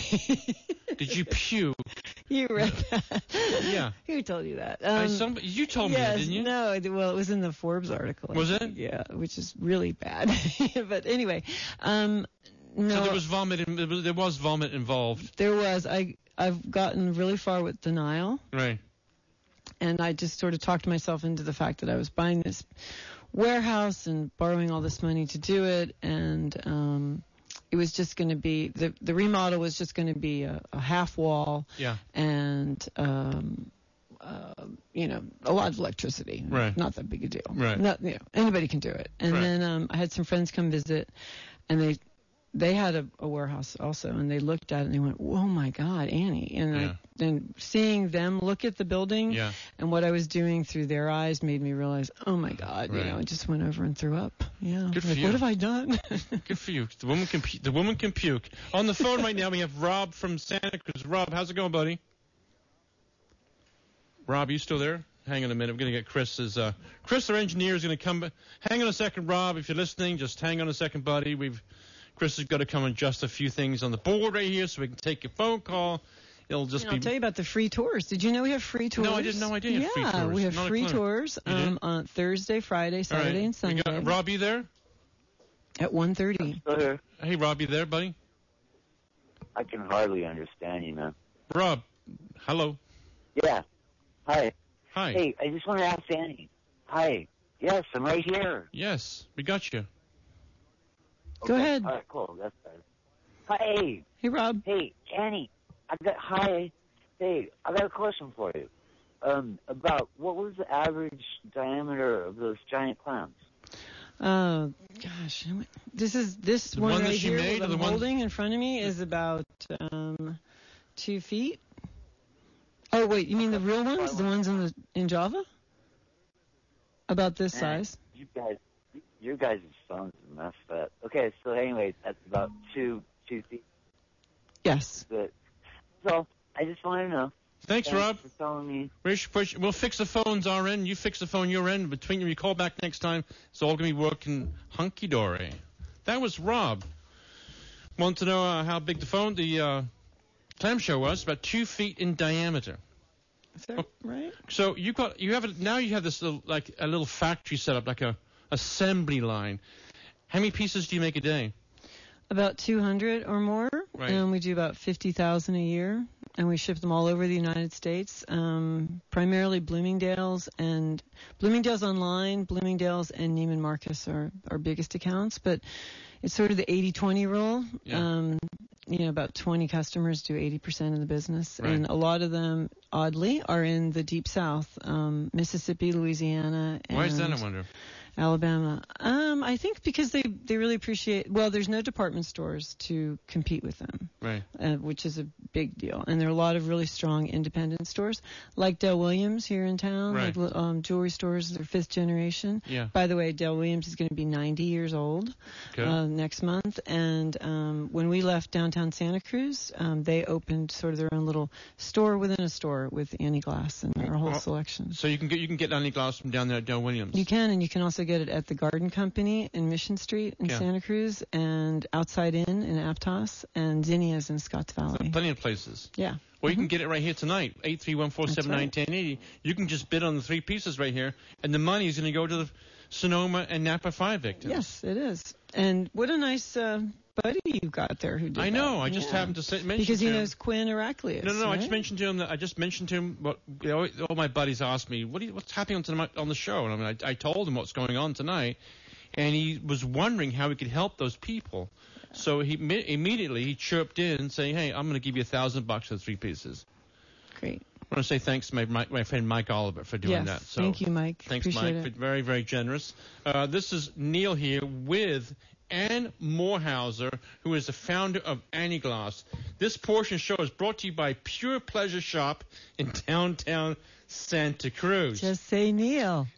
Did you puke? You read that? Yeah. Who told you that? Um, I, some, you told yes, me, didn't you? No, well, it was in the Forbes article. Was it? Yeah, which is really bad. But anyway, um, no. So there was vomit. In, there was vomit involved. There was. I I've gotten really far with denial. Right. And I just sort of talked myself into the fact that I was buying this warehouse and borrowing all this money to do it, and um, it was just going to be the the remodel was just going to be a, a half wall. Yeah. And um, uh, you know, a lot of electricity. Right. Not that big a deal. Right. Not, you know, anybody can do it. And right. then um, I had some friends come visit, and they they had a, a warehouse also, and they looked at it and they went, "Oh my God, Annie!" And yeah. I, and seeing them look at the building yeah. and what I was doing through their eyes made me realize, oh my God, right. you know, I just went over and threw up. Yeah. Good for like, you. What have I done? Good for you. The woman can pu- the woman can puke. On the phone right now we have Rob from Santa Cruz. Rob, how's it going, buddy? Rob, you still there? Hang on a minute. We're going to get Chris's. Uh, Chris, our engineer, is going to come. Hang on a second, Rob. If you're listening, just hang on a second, buddy. We've Chris has got to come and adjust a few things on the board right here so we can take your phone call. It'll just and be. I'll tell you about the free tours. Did you know we have free tours? No, I didn't know I did have yeah, free tours. we have Not free tours um, on Thursday, Friday, Saturday, right. and Sunday. Got, Rob, you there? At one thirty. Hey, Rob, you there, buddy? I can hardly understand you, man. Rob, hello. Yeah. Hi. Hi. Hey, I just want to ask Annie. Hi. Yes, I'm right here. Yes, we got you. Go okay. ahead. All right, cool. That's better. Hi. Hey, Rob. Hey, Annie. I got hi. Hey, I got a question for you. Um, about what was the average diameter of those giant clams? Oh gosh, this is this the one, one right that she here made, that or I'm the holding one... in front of me is about um, two feet. Oh wait, you mean the real ones, the ones in the in Java? About this Man, size? You guys, your guys' phones are messed up. Okay, so anyway, that's about two two feet. Yes. Good. So I just want to know. Thanks, Thanks Rob. for telling me. Push, push. We'll fix the phones our end. You fix the phone your end. Between you, you call back next time. It's all going to be working hunky-dory. That was Rob. Want to know uh, how big the phone, the uh, clamshell was? About two feet in diameter. Is that right? So you got you have a, now you have this little, like a little factory set up, like a assembly line. How many pieces do you make a day? About two hundred or more, Right. and we do about fifty thousand a year, and we ship them all over the United States, um, primarily Bloomingdale's and Bloomingdale's online, Bloomingdale's and Neiman Marcus are our biggest accounts, but it's sort of the eighty twenty rule. Yeah. Um, you know, about twenty customers do eighty percent of the business, Right. and a lot of them, oddly, are in the Deep South, um, Mississippi, Louisiana, and Why is that, I wonder? Alabama. Um, I think because they, they really appreciate, well, there's no department stores to compete with them, Right. uh, which is a big deal. And there are a lot of really strong independent stores, like Del Williams here in town, Right. like um, jewelry stores, they're fifth generation. Yeah. By the way, Del Williams is going to be ninety years old Okay. uh, next month. And um, when we left downtown Santa Cruz, um, they opened sort of their own little store within a store with Annie Glass and our whole Well, selection. So you can get you can get Annie Glass from down there at Del Williams. You can, and you can also get it at the Garden Company in Mission Street in Yeah. Santa Cruz, and Outside Inn in Aptos, and Zinnia's in Scotts Valley. Plenty of places. Yeah. Well, you can get it right here tonight, eight three one, four seven nine, one zero eight zero. You can just bid on the three pieces right here, and the money is going to go to the Sonoma and Napa fire victims. Yes, it is. And what a nice uh, buddy you got there who did I know. that. I just Yeah. happened to say, mention Because he to him. knows Quinn Heraclius. No, no, no. I right? just mentioned to him that I just mentioned to him what you know, all my buddies asked me, what do you, what's happening on tonight on the show? And I mean, I, I told him what's going on tonight, and he was wondering how he could help those people. So he mi- immediately he chirped in saying, "Hey, I'm going to give you a thousand bucks for the three pieces." Great. I want to say thanks to my, my, my friend Mike Oliver for doing Yes, that. So thank you, Mike. Thanks, Appreciate Mike. it. For very, very generous. Uh, this is Neil here with Ann Morehauser, who is the founder of Annie Glass. This portion of the show is brought to you by Pure Pleasure Shop in downtown Santa Cruz. Just say Neil.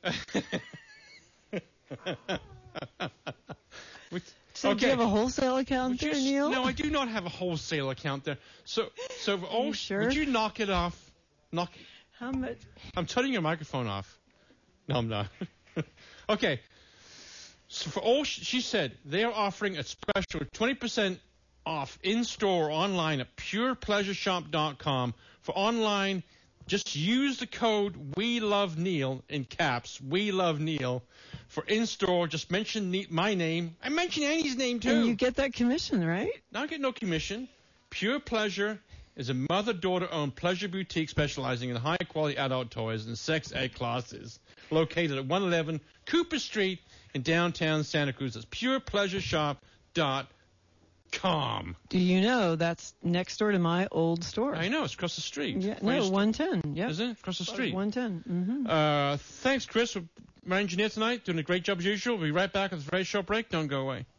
With- So do you have a wholesale account Would there, you, Neil? No, I do not have a wholesale account there. So, so, oh, sure? would you knock it off? Knock. How much? I'm turning your microphone off. No, I'm not. Okay. So for all sh- she said, they are offering a special twenty percent off in-store or online at pure pleasure shop dot com. For online, just use the code We Love Neil in caps. We Love Neil. For in-store, just mention ne- my name. I mention Annie's name too. And you get that commission, right? I get no commission. Pure Pleasure is a mother-daughter-owned pleasure boutique specializing in high-quality adult toys and sex ed classes. Located at one eleven Cooper Street in downtown Santa Cruz. That's pure pleasure shop dot com. Do you know that's next door to my old store? I know, it's across the street. Yeah, Where no, you st- one ten. Yeah. Is it? Across the street. one ten. Mm-hmm. Uh, thanks, Chris, for my engineer tonight. Doing a great job as usual. We'll be right back with a very short break. Don't go away.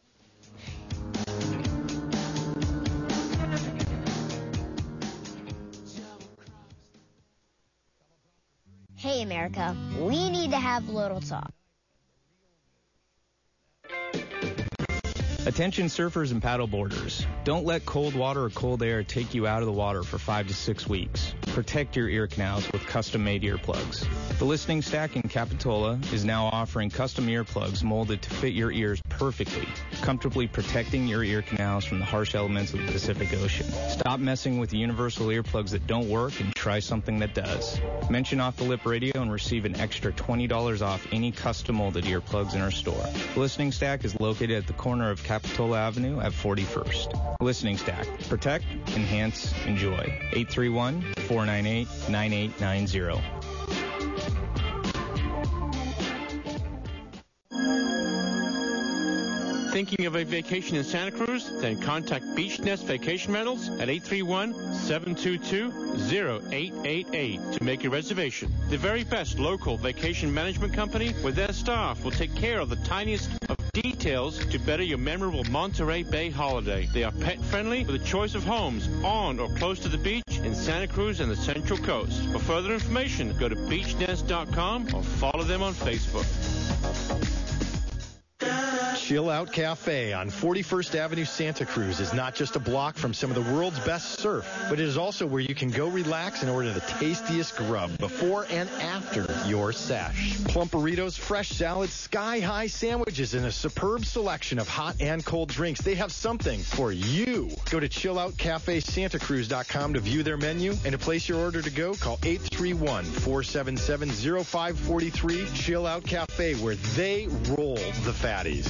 Hey, America, we need to have a little talk. Attention surfers and paddleboarders. Don't let cold water or cold air take you out of the water for five to six weeks. Protect your ear canals with custom-made earplugs. The Listening Stack in Capitola is now offering custom earplugs molded to fit your ears perfectly, comfortably protecting your ear canals from the harsh elements of the Pacific Ocean. Stop messing with the universal earplugs that don't work and try something that does. Mention Off the Lip Radio and receive an extra twenty dollars off any custom molded earplugs in our store. The Listening Stack is located at the corner of Capitola Avenue at forty-first. Listening Stack. Protect, enhance, enjoy. eight three one, four nine eight, nine eight nine zero. Thinking of a vacation in Santa Cruz? Then contact Beach Nest Vacation Rentals at eight three one, seven two two, zero eight eight eight to make your reservation. The very best local vacation management company with their staff will take care of the tiniest of details to better your memorable Monterey Bay holiday. They are pet friendly with a choice of homes on or close to the beach in Santa Cruz and the Central Coast. For further information, go to beach nest dot com or follow them on Facebook. Chill Out Cafe on forty-first Avenue, Santa Cruz is not just a block from some of the world's best surf, but it is also where you can go relax and order the tastiest grub before and after your sesh. Plump burritos, fresh salads, sky-high sandwiches, and a superb selection of hot and cold drinks. They have something for you. Go to chill out cafe santa cruz dot com to view their menu, and to place your order to go, call eight three one, four seven seven, zero five four three. Chill Out Cafe, where they roll the fatties.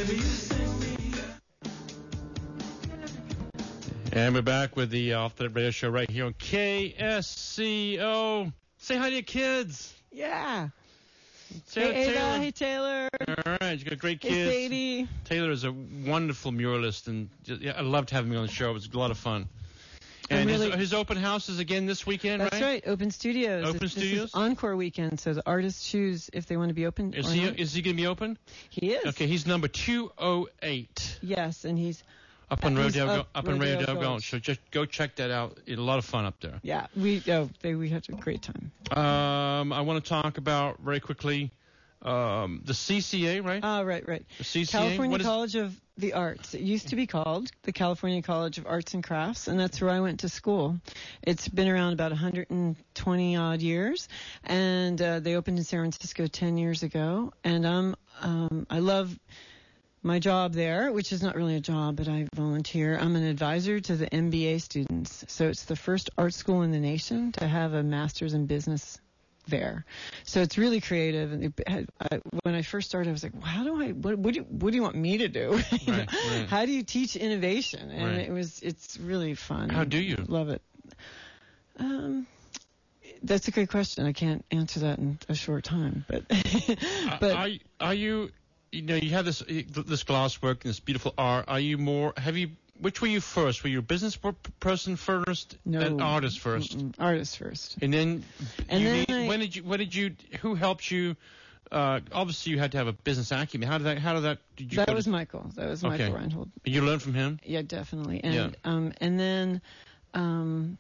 And we're back with the Off the Lip Radio Show right here on K S C O. Say hi to your kids. Yeah. Taylor, hey, Ava. Taylor. Hey, Taylor. All right, you got great kids. Hey, Sadie. Taylor is a wonderful muralist, and just, yeah, I loved having him on the show. It was a lot of fun. And really, his, his open house is again this weekend, that's right? That's right. Open Studios. Open this Studios. Is Encore weekend, so the artists choose if they want to be open. Is or he not. is he going to be open? He is. Okay, he's number two oh eight. Yes, and he's up on he's Rodeo up, up on Rodeo Rodeo Gulch. Gulch. So just go check that out. It's a lot of fun up there. Yeah, we oh they, we had a great time. Um, I want to talk about very quickly um, the C C A, right? Ah, uh, right, right. The C C A. California what is College of the Arts. It used to be called the California College of Arts and Crafts, and that's where I went to school. It's been around about one hundred twenty odd years, and uh, they opened in San Francisco ten years ago. And um, um, I love my job there, which is not really a job, but I volunteer. I'm an advisor to the M B A students. So it's the first art school in the nation to have a master's in business there. So it's really creative. And it had, I, when I first started, I was like, well, how do I, what, what, do you, what do you want me to do? you right, know? right. How do you teach innovation? And right. it was, it's really fun. How do you? Love it. Um, that's a great question. I can't answer that in a short time, but, but are, are you, you know, you have this, this glasswork and this beautiful art. Are you more, have you, which were you first? Were you a business person first? No. And artist first? Mm-mm. Artist first. And then, and you then need, I, when did you, what did you, who helped you? Uh, obviously you had to have a business acumen. How did that, how did that, did you That go was to, Michael. That was okay. Michael Reinhold. You learned from him? Yeah, definitely. And, yeah. um, and then, um,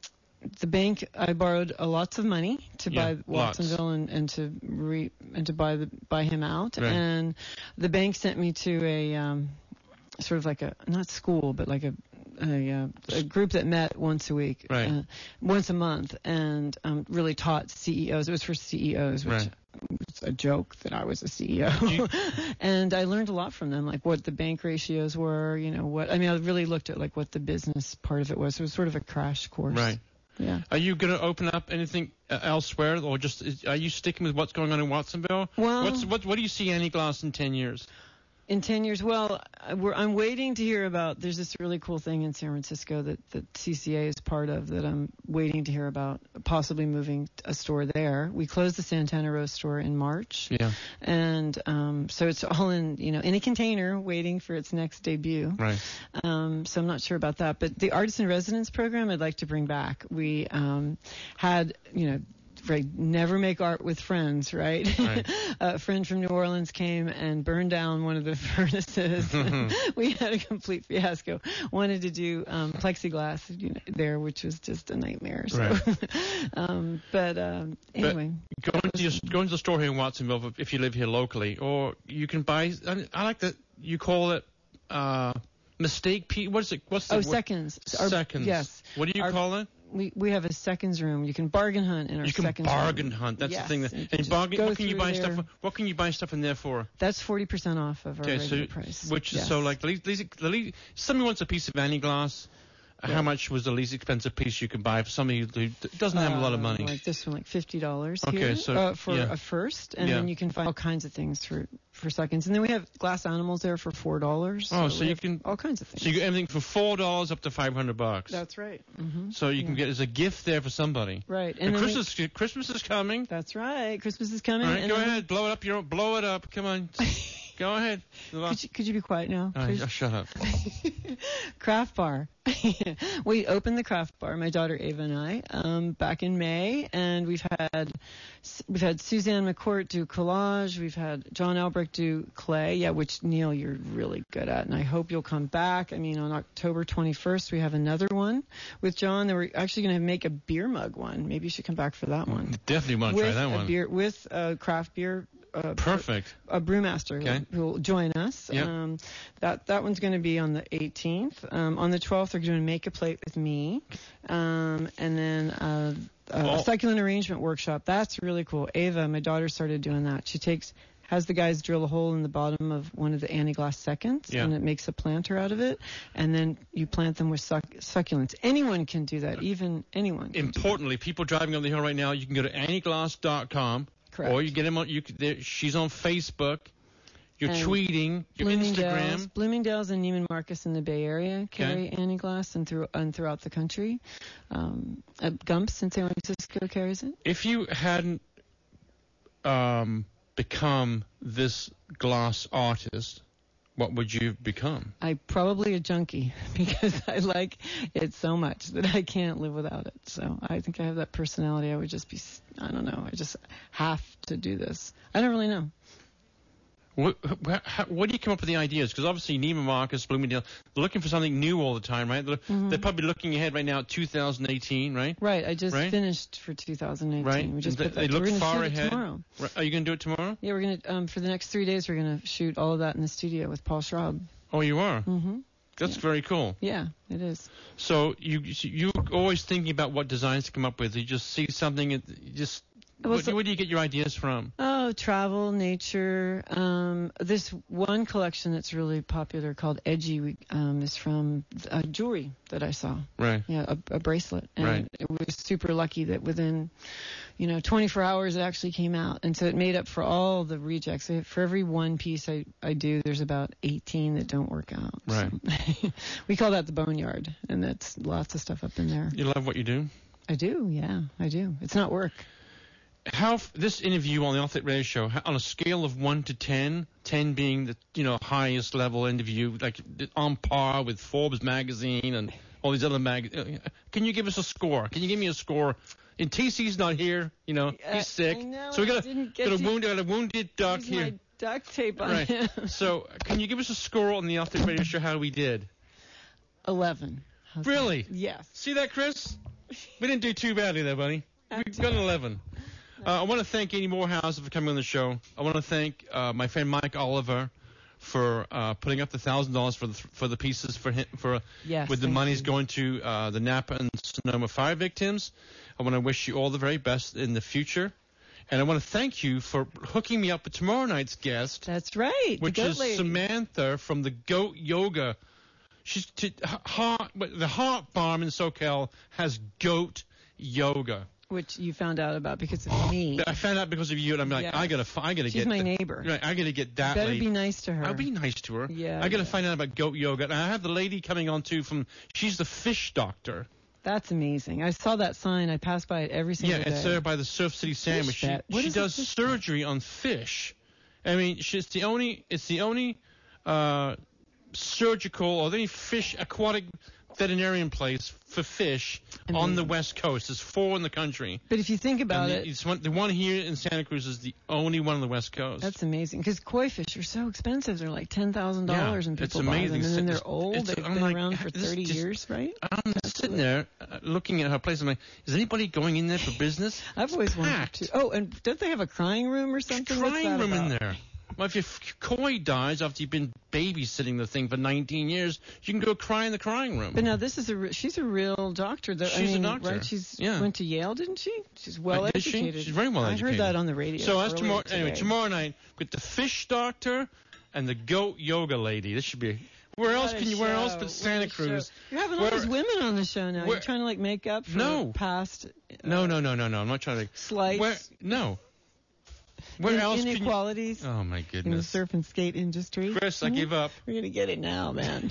the bank, I borrowed uh, lots of money to yeah, buy Watsonville and, and to re, and to buy the, buy him out. Right. And the bank sent me to a, um, sort of like a, not school, but like a, a, uh, a group that met once a week, right. uh, once a month, and um, really taught C E Os. It was for C E Os, which right. was a joke that I was a C E O. And I learned a lot from them, like what the bank ratios were, you know, what, I mean, I really looked at like what the business part of it was. It was sort of a crash course. Right. Yeah. Are you going to open up anything uh, elsewhere, or just is, are you sticking with what's going on in Watsonville? Well, What's, what, what do you see Annie Glass in ten years? In ten years, well, we're, I'm waiting to hear about, there's this really cool thing in San Francisco that, that C C A is part of that I'm waiting to hear about, possibly moving a store there. We closed the Santana Row store in March. Yeah. And um, so it's all in, you know, in a container waiting for its next debut. Right. Um, so I'm not sure about that. But the Artist in Residence program I'd like to bring back. We um, had, you know, right, never make art with friends, right? right. A friend from New Orleans came and burned down one of the furnaces. We had a complete fiasco. Wanted to do um, plexiglass you know, there, which was just a nightmare. So. Right. um, but um, anyway. But go, into your, go into the store here in Watsonville if you live here locally, or you can buy, I, I like that you call it uh, mistake piece. What is it? What's the Oh, word? seconds. Our, Seconds. yes. What do you Our, call it? We we have a seconds room. You can bargain hunt in our you can seconds bargain room. hunt. That's yes. the thing. That, and and bargain. What can you buy there. stuff? What can you buy stuff in there for? That's forty percent off of our okay, regular so, price. Which is yes. so like the least, least, the least, somebody wants a piece of Annie Glass. Yeah. How much was the least expensive piece you could buy for somebody who doesn't have uh, a lot of money? Like this one, like fifty dollars okay, here so, uh, for yeah. a first, and yeah. then you can find all kinds of things for, for seconds. And then we have glass animals there for four dollars. Oh, so, so you can all kinds of things. So you get everything from four dollars up to five hundred bucks. That's right. Mm-hmm. So you yeah. can get as a gift there for somebody. Right. And, and Christmas we, Christmas is coming. That's right. Christmas is coming. All right, and go then, ahead, blow it up. Your blow it up. Come on. Go ahead. Could you, could you be quiet now, please? Oh, shut up. Craft bar. We opened the craft bar, my daughter Ava and I, um, back in May, and we've had we've had Suzanne McCourt do collage. We've had John Albrecht do clay. Yeah, which Neil, you're really good at, and I hope you'll come back. I mean, on October twenty-first, we have another one with John. Then we're actually going to make a beer mug one. Maybe you should come back for that one. Definitely want to try that a one. Beer, with a craft beer a, Perfect. a brewmaster Okay. who will join us. Yep. Um, that that one's going to be on the eighteenth. Um, on the twelfth, they're doing Make a Plate with me, um, and then uh, a Oh. succulent arrangement workshop. That's really cool. Ava, my daughter, started doing that. She takes has the guys drill a hole in the bottom of one of the anti-glass seconds, Yeah. and it makes a planter out of it, and then you plant them with suc- succulents. Anyone can do that, even anyone. Can Importantly, people driving up the hill right now, you can go to annie glass dot com. Correct. Or you get him on. You could- there, she's on Facebook. You're And tweeting. Your Bloomingdale's, Instagram. Bloomingdale's and Neiman Marcus in the Bay Area carry anti-glass, and through and throughout the country. Um, uh, Gumps in San Francisco carries it. If you hadn't um, become this glass artist, what would you have become? I probably a junkie because I like it so much that I can't live without it. So I think I have that personality. I would just be, I don't know, I just have to do this. I don't really know. What, what, how, what do you come up with the ideas? Because obviously Neiman Marcus, Bloomingdale, they're looking for something new all the time, right? They're, Mhm. they're probably looking ahead right now at two thousand eighteen, right? Right. I just Right? finished for two thousand eighteen. Right. We just they put that. they look we're gonna far shoot it ahead. tomorrow. Right. Are you going to do it tomorrow? Yeah, we're gonna um, for the next three days. We're gonna shoot all of that in the studio with Paul Schraub. Oh, you are? Mm-hmm. That's very cool. Yeah, it is. So you you always thinking about what designs to come up with. You just see something, and you just Well, what, so- where do you get your ideas from? Oh, travel, nature. Um, this one collection that's really popular called Edgy we, um, is from uh, jewelry that I saw. Right. Yeah, a, a bracelet. And Right. it was super lucky that within, you know, twenty-four hours it actually came out. And so it made up for all the rejects. For every one piece I, I do, there's about eighteen that don't work out. Right. So we call that the boneyard, and that's lots of stuff up in there. You love what you do? I do, yeah, I do. It's not work. How f- this interview on the Off the Lip Radio Show, how, on a scale of one to ten, ten being the you know highest level interview, like on par with Forbes magazine and all these other mag. uh, Can you give us a score? Can you give me a score? And T C's not here, you know, he's sick, I know, so we I got a didn't get got a to wounded, got a wounded duck use here. my duct tape on Right. him. So can you give us a score on the Off the Lip Radio Show? How we did? eleven. How's Really? that? Yes. See that, Chris? We didn't do too badly there, buddy. We got an eleven. Uh, I want to thank Amy Morehouse for coming on the show. I want to thank uh, my friend Mike Oliver for uh, putting up the thousand dollars for the for the pieces for him for Yes, with the thank monies you. going to uh, the Napa and Sonoma fire victims. I want to wish you all the very best in the future, and I want to thank you for hooking me up with tomorrow night's guest. That's right. Which the goat is lady. Samantha from the Goat Yoga. She's t- heart, the Heart Farm in SoCal has goat yoga. Which you found out about because of me. I found out because of you, and I'm like, Yes. I gotta, fi- I gotta She's get. my the- neighbor. Right, I gotta get that Better lady. be nice to her. I'll be nice to her. Yeah, I gotta yeah. find out about goat yoga, and I have the lady coming on too from. She's the fish doctor. That's amazing. I saw that sign. I passed by it every single Yeah, day. it's there by the Surf City Sandwich. She, vet. What she is a does fish surgery on fish. I mean, she's the only. It's the only uh, surgical or any fish aquatic veterinarian place for fish on the West Coast. There's four in the country. But if you think about And it, the, it's one, the one here in Santa Cruz is the only one on the West Coast. that's amazing. Because koi fish are so expensive. They're like ten thousand dollars, Yeah, and it's people buy them. amazing. And then It's- they're old. it's- They've I'm been like, around for this thirty just- years, right? I'm sitting there uh, looking at her place. I'm like, is anybody going in there for business? I've always wanted packed. to. Oh, and don't they have a crying room or something? What's Crying that room in about? there. Well, if your f- koi dies after you've been babysitting the thing for nineteen years, you can go cry in the crying room. But now this is a re- she's a real doctor. That, I She's a mean, doctor. Right? She's Yeah. went to Yale, didn't she? She's well Uh, did she? educated. She's very well I educated. heard that on the radio. So that's earlier tomorrow. Anyway, today. tomorrow night with the fish doctor and the goat yoga lady. This should be. Where else What a can you? Where else show. but What Santa a Cruz? show. You're having all Where- these women on the show now. where- You're trying to like make up for No. past No, no, no, no, no. I'm not trying to. slights, Where? No. Where in- else can you? inequalities Oh my in the goodness. surf and skate industry. Chris, I Mhm. give up. We're gonna get it now, man.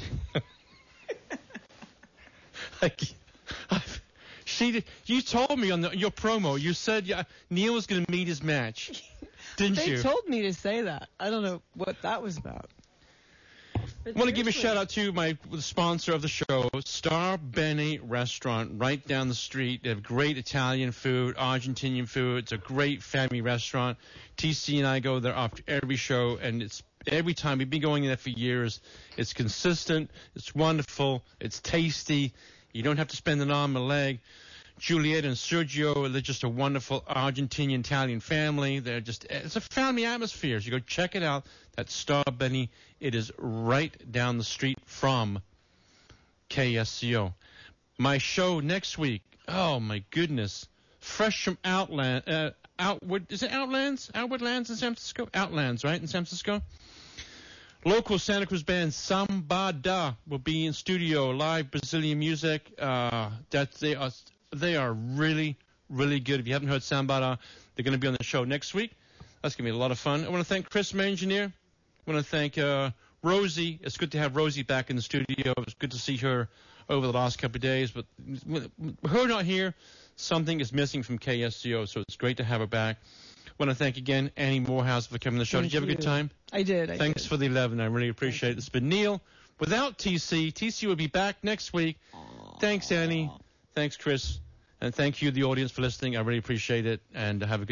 I, I, she, did- you told me on the, your promo. You said yeah, Neil was going to meet his match, didn't they you? told me to say that. I don't know what that was about. I want to give a shout out to my the sponsor of the show, Star Bene Restaurant, right down the street. They have great Italian food, Argentinian food. It's a great family restaurant. T C and I go there after every show, and it's every time. We've been going there for years. It's consistent. It's wonderful. It's tasty. You don't have to spend an arm and a leg. Juliet and Sergio, they're just a wonderful Argentinian-Italian family. They're just, it's a family atmosphere. So you go check it out. That's Star Benny. It is right down the street from K S C O. My show next week, oh my goodness, fresh from Outland, uh, Outward, is it Outlands? Outward Lands in San Francisco? Outlands, right, in San Francisco? Local Santa Cruz band Sambada will be in studio, live Brazilian music. Uh, that they are they are really, really good. If you haven't heard Sambada, they're going to be on the show next week. That's going to be a lot of fun. I want to thank Chris, my engineer. I want to thank uh, Rosie. It's good to have Rosie back in the studio. It's good to see her over the last couple of days. But with her not here, something is missing from K S C O, so it's great to have her back. I want to thank again Annie Morehouse for coming to the show. Thank Did you have a you. good time? I did. I Thanks did. for the eleven. I really appreciate it. It's been Neil. Without T C, T C will be back next week. Thanks, Annie. Thanks, Chris. And thank you, the audience, for listening. I really appreciate it. And have a good